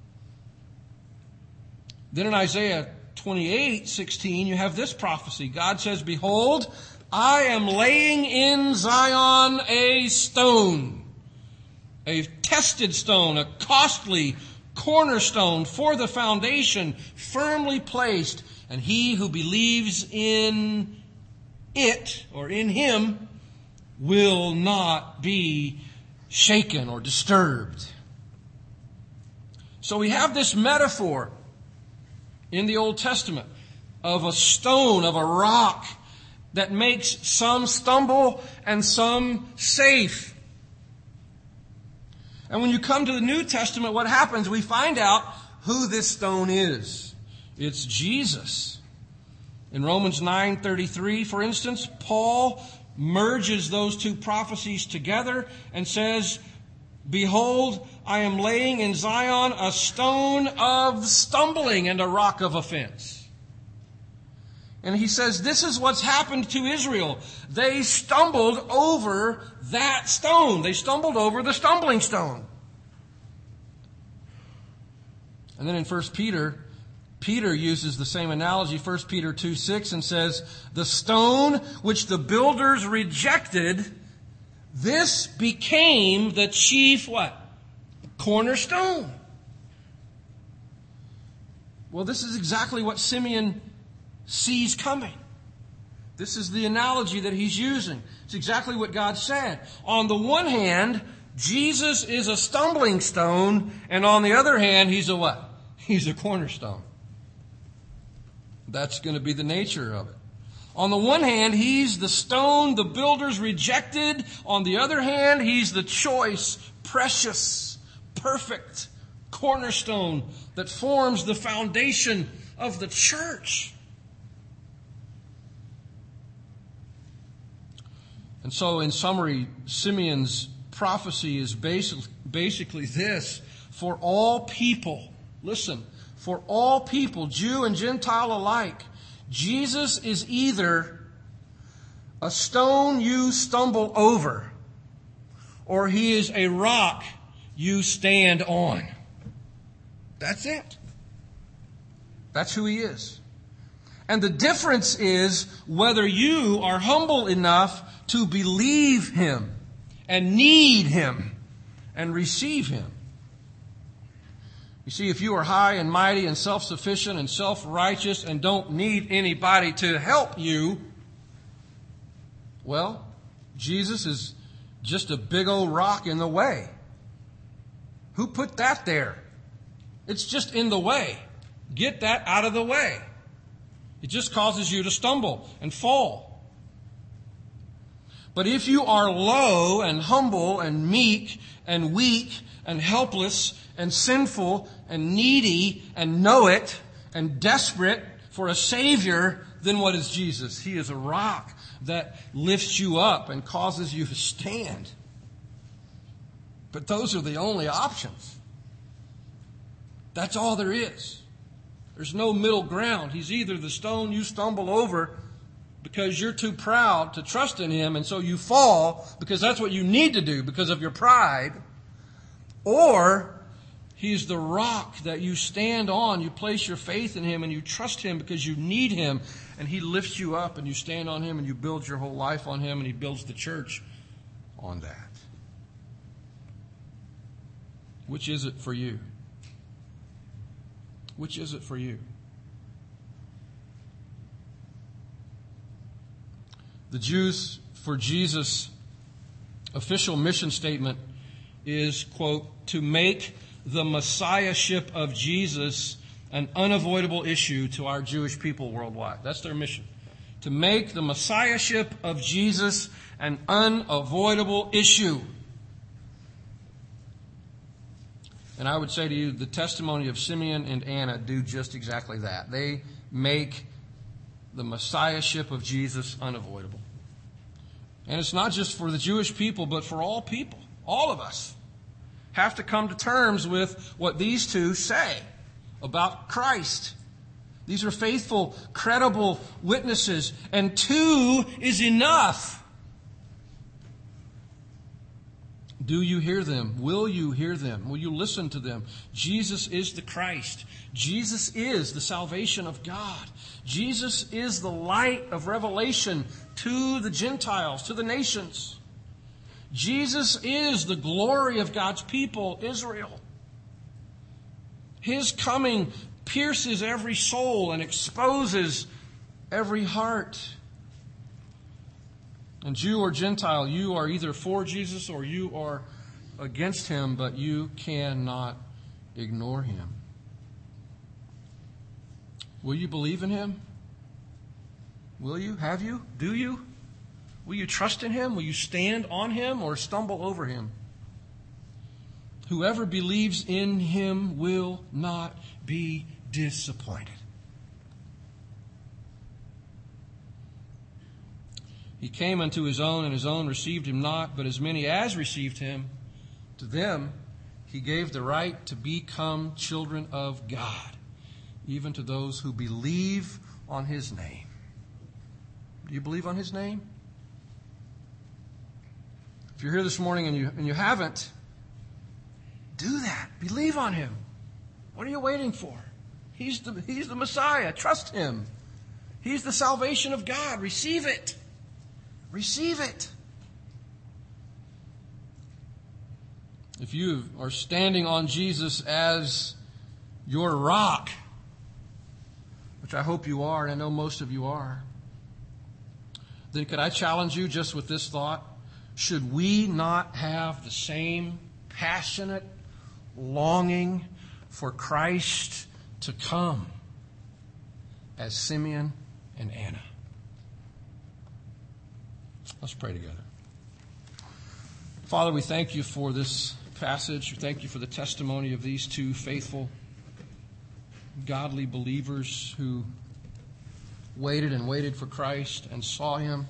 Then in Isaiah 28:16, you have this prophecy. God says, "Behold, I am laying in Zion a stone, a tested stone, a costly cornerstone for the foundation, firmly placed, and he who believes in it, or in him, will not be shaken or disturbed." So we have this metaphor in the Old Testament of a stone, of a rock, that makes some stumble and some safe. And when you come to the New Testament, what happens? We find out who this stone is. It's Jesus. In Romans 9:33, for instance, Paul merges those two prophecies together and says, "Behold, I am laying in Zion a stone of stumbling and a rock of offense." And he says, this is what's happened to Israel. They stumbled over that stone. They stumbled over the stumbling stone. And then in 1 Peter, Peter uses the same analogy, 1 Peter 2:6, and says, "The stone which the builders rejected, this became the chief," what? Cornerstone. Well, this is exactly what Simeon sees coming. This is the analogy that he's using. It's exactly what God said. On the one hand, Jesus is a stumbling stone, and on the other hand, he's a what? He's a cornerstone. That's going to be the nature of it. On the one hand, he's the stone the builders rejected. On the other hand, he's the choice, precious, perfect cornerstone that forms the foundation of the church. And so, in summary, Simeon's prophecy is basically this. For all people, listen, for all people, Jew and Gentile alike, Jesus is either a stone you stumble over, or he is a rock you stand on. That's it. That's who he is. And the difference is whether you are humble enough to believe him and need him and receive him. You see, if you are high and mighty and self-sufficient and self-righteous and don't need anybody to help you, well, Jesus is just a big old rock in the way. Who put that there? It's just in the way. Get that out of the way. It just causes you to stumble and fall. But if you are low and humble and meek and weak and helpless and sinful and needy and know it and desperate for a Savior, then what is Jesus? He is a rock that lifts you up and causes you to stand. But those are the only options. That's all there is. There's no middle ground. He's either the stone you stumble over because you're too proud to trust in him, and so you fall because that's what you need to do because of your pride, or He is the rock that you stand on. You place your faith in Him and you trust Him because you need Him. And He lifts you up and you stand on Him and you build your whole life on Him and He builds the church on that. Which is it for you? Which is it for you? The Jews, for Jesus' official mission statement is, quote, to make the Messiahship of Jesus an unavoidable issue to our Jewish people worldwide. That's their mission. To make the Messiahship of Jesus an unavoidable issue. And I would say to you, the testimony of Simeon and Anna do just exactly that. They make the Messiahship of Jesus unavoidable. And it's not just for the Jewish people, but for all people. All of us have to come to terms with what these two say about Christ. These are faithful, credible witnesses, and two is enough. Do you hear them? Will you hear them? Will you listen to them? Jesus is the Christ. Jesus is the salvation of God. Jesus is the light of revelation to the Gentiles, to the nations. Jesus is the glory of God's people, Israel. His coming pierces every soul and exposes every heart. And Jew or Gentile, you are either for Jesus or you are against Him, but you cannot ignore Him. Will you believe in Him? Will you? Have you? Do you? Will you trust in Him? Will you stand on Him or stumble over Him? Whoever believes in Him will not be disappointed. He came unto His own, and His own received Him not. But as many as received Him, to them He gave the right to become children of God, even to those who believe on His name. Do you believe on His name? If you're here this morning and you haven't, do that. Believe on Him. What are you waiting for? He's the Messiah. Trust Him. He's the salvation of God. Receive it. Receive it. If you are standing on Jesus as your rock, which I hope you are, and I know most of you are, then could I challenge you just with this thought? Should we not have the same passionate longing for Christ to come as Simeon and Anna? Let's pray together. Father, we thank You for this passage. We thank You for the testimony of these two faithful, godly believers who waited and waited for Christ and saw Him.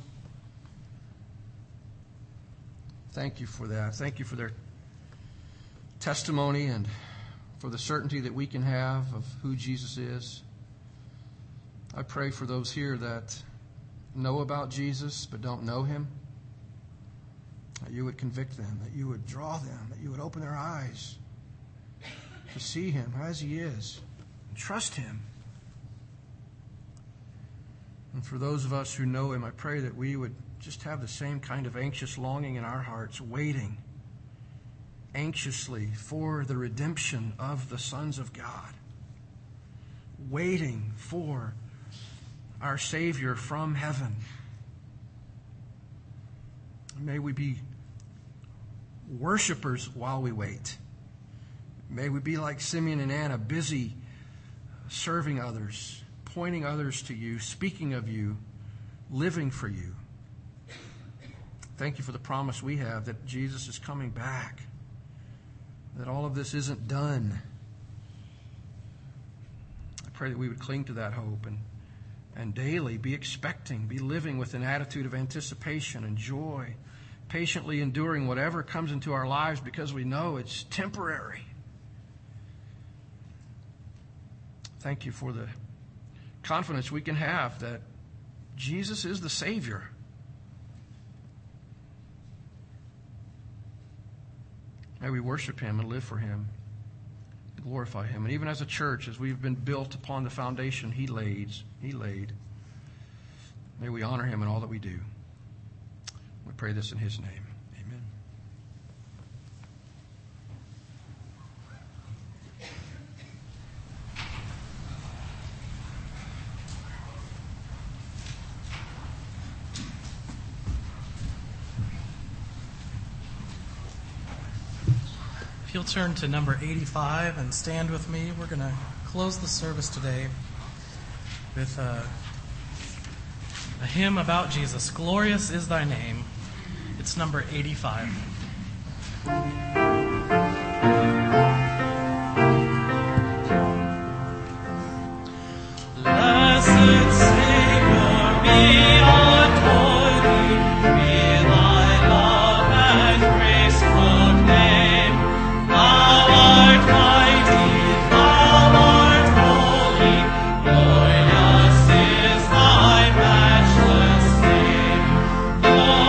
Thank You for that. Thank You for their testimony and for the certainty that we can have of who Jesus is. I pray for those here that know about Jesus but don't know Him, that You would convict them, that You would draw them, that You would open their eyes to see Him as He is and trust Him. And for those of us who know Him, I pray that we would just have the same kind of anxious longing in our hearts, waiting anxiously for the redemption of the sons of God, waiting for our Savior from heaven. May we be worshipers while we wait. May we be like Simeon and Anna, busy serving others, pointing others to You, speaking of You, living for You. Thank You for the promise we have that Jesus is coming back, that all of this isn't done. I pray that we would cling to that hope and daily be expecting, be living with an attitude of anticipation and joy, patiently enduring whatever comes into our lives because we know it's temporary. Thank You for the confidence we can have that Jesus is the Savior. May we worship Him and live for Him. Glorify him. And even as a church, as we've been built upon the foundation he laid, may we honor him in all that we do. We pray this in his name. Amen. If you'll turn to number 85 and stand with me, we're going to close the service today with a hymn about Jesus. Glorious is thy name. It's number 85. Blessed Savior, be adored thee, be thy love and grace proclaim. Thou art mighty, thou art holy, glorious is thy matchless name.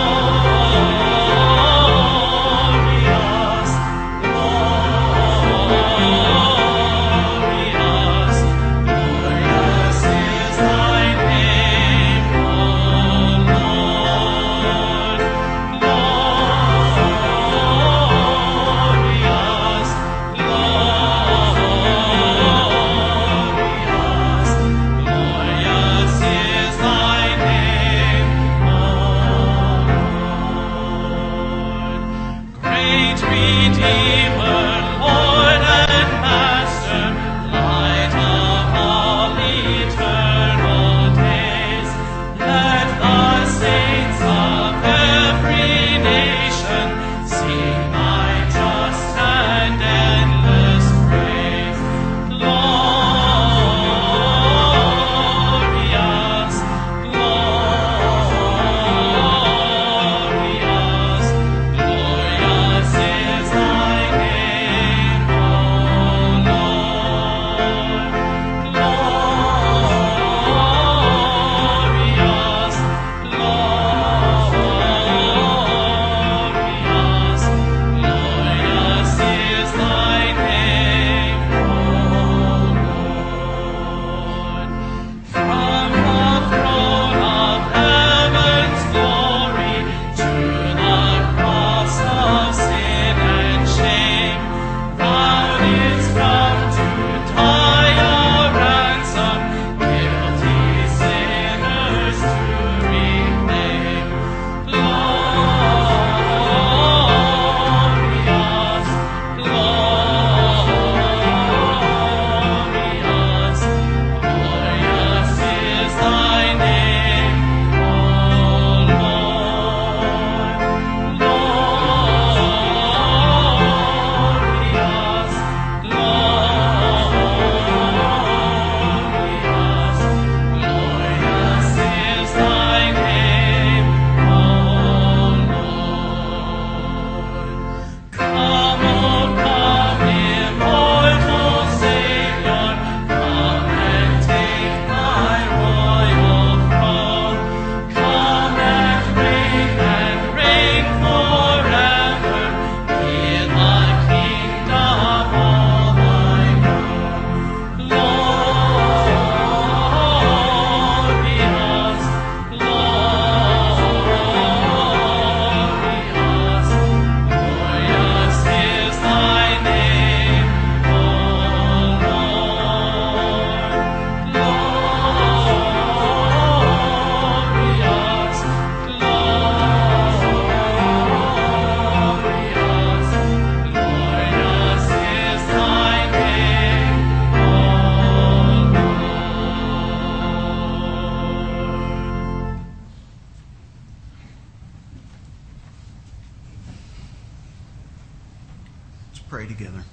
pray together.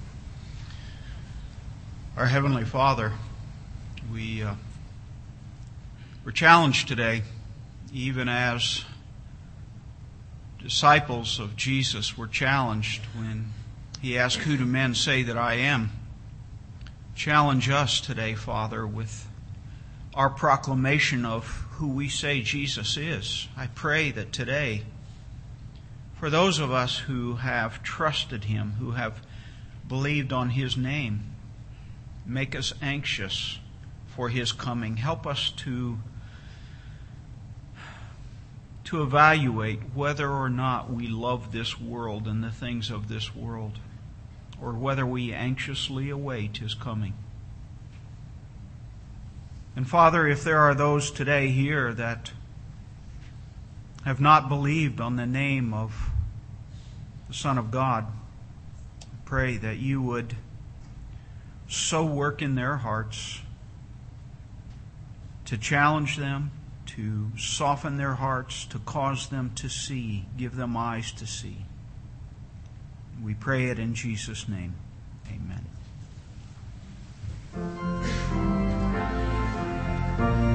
Our Heavenly Father, we're challenged today, even as disciples of Jesus were challenged when He asked, "Who do men say that I am?" Challenge us today, Father, with our proclamation of who we say Jesus is. I pray that today, for those of us who have trusted Him, who have believed on His name, make us anxious for His coming. Help us to evaluate whether or not we love this world and the things of this world, or whether we anxiously await His coming. And Father, if there are those today here that have not believed on the name of the Son of God, I pray that You would so work in their hearts to challenge them, to soften their hearts, to cause them to see, give them eyes to see. We pray it in Jesus' name. Amen.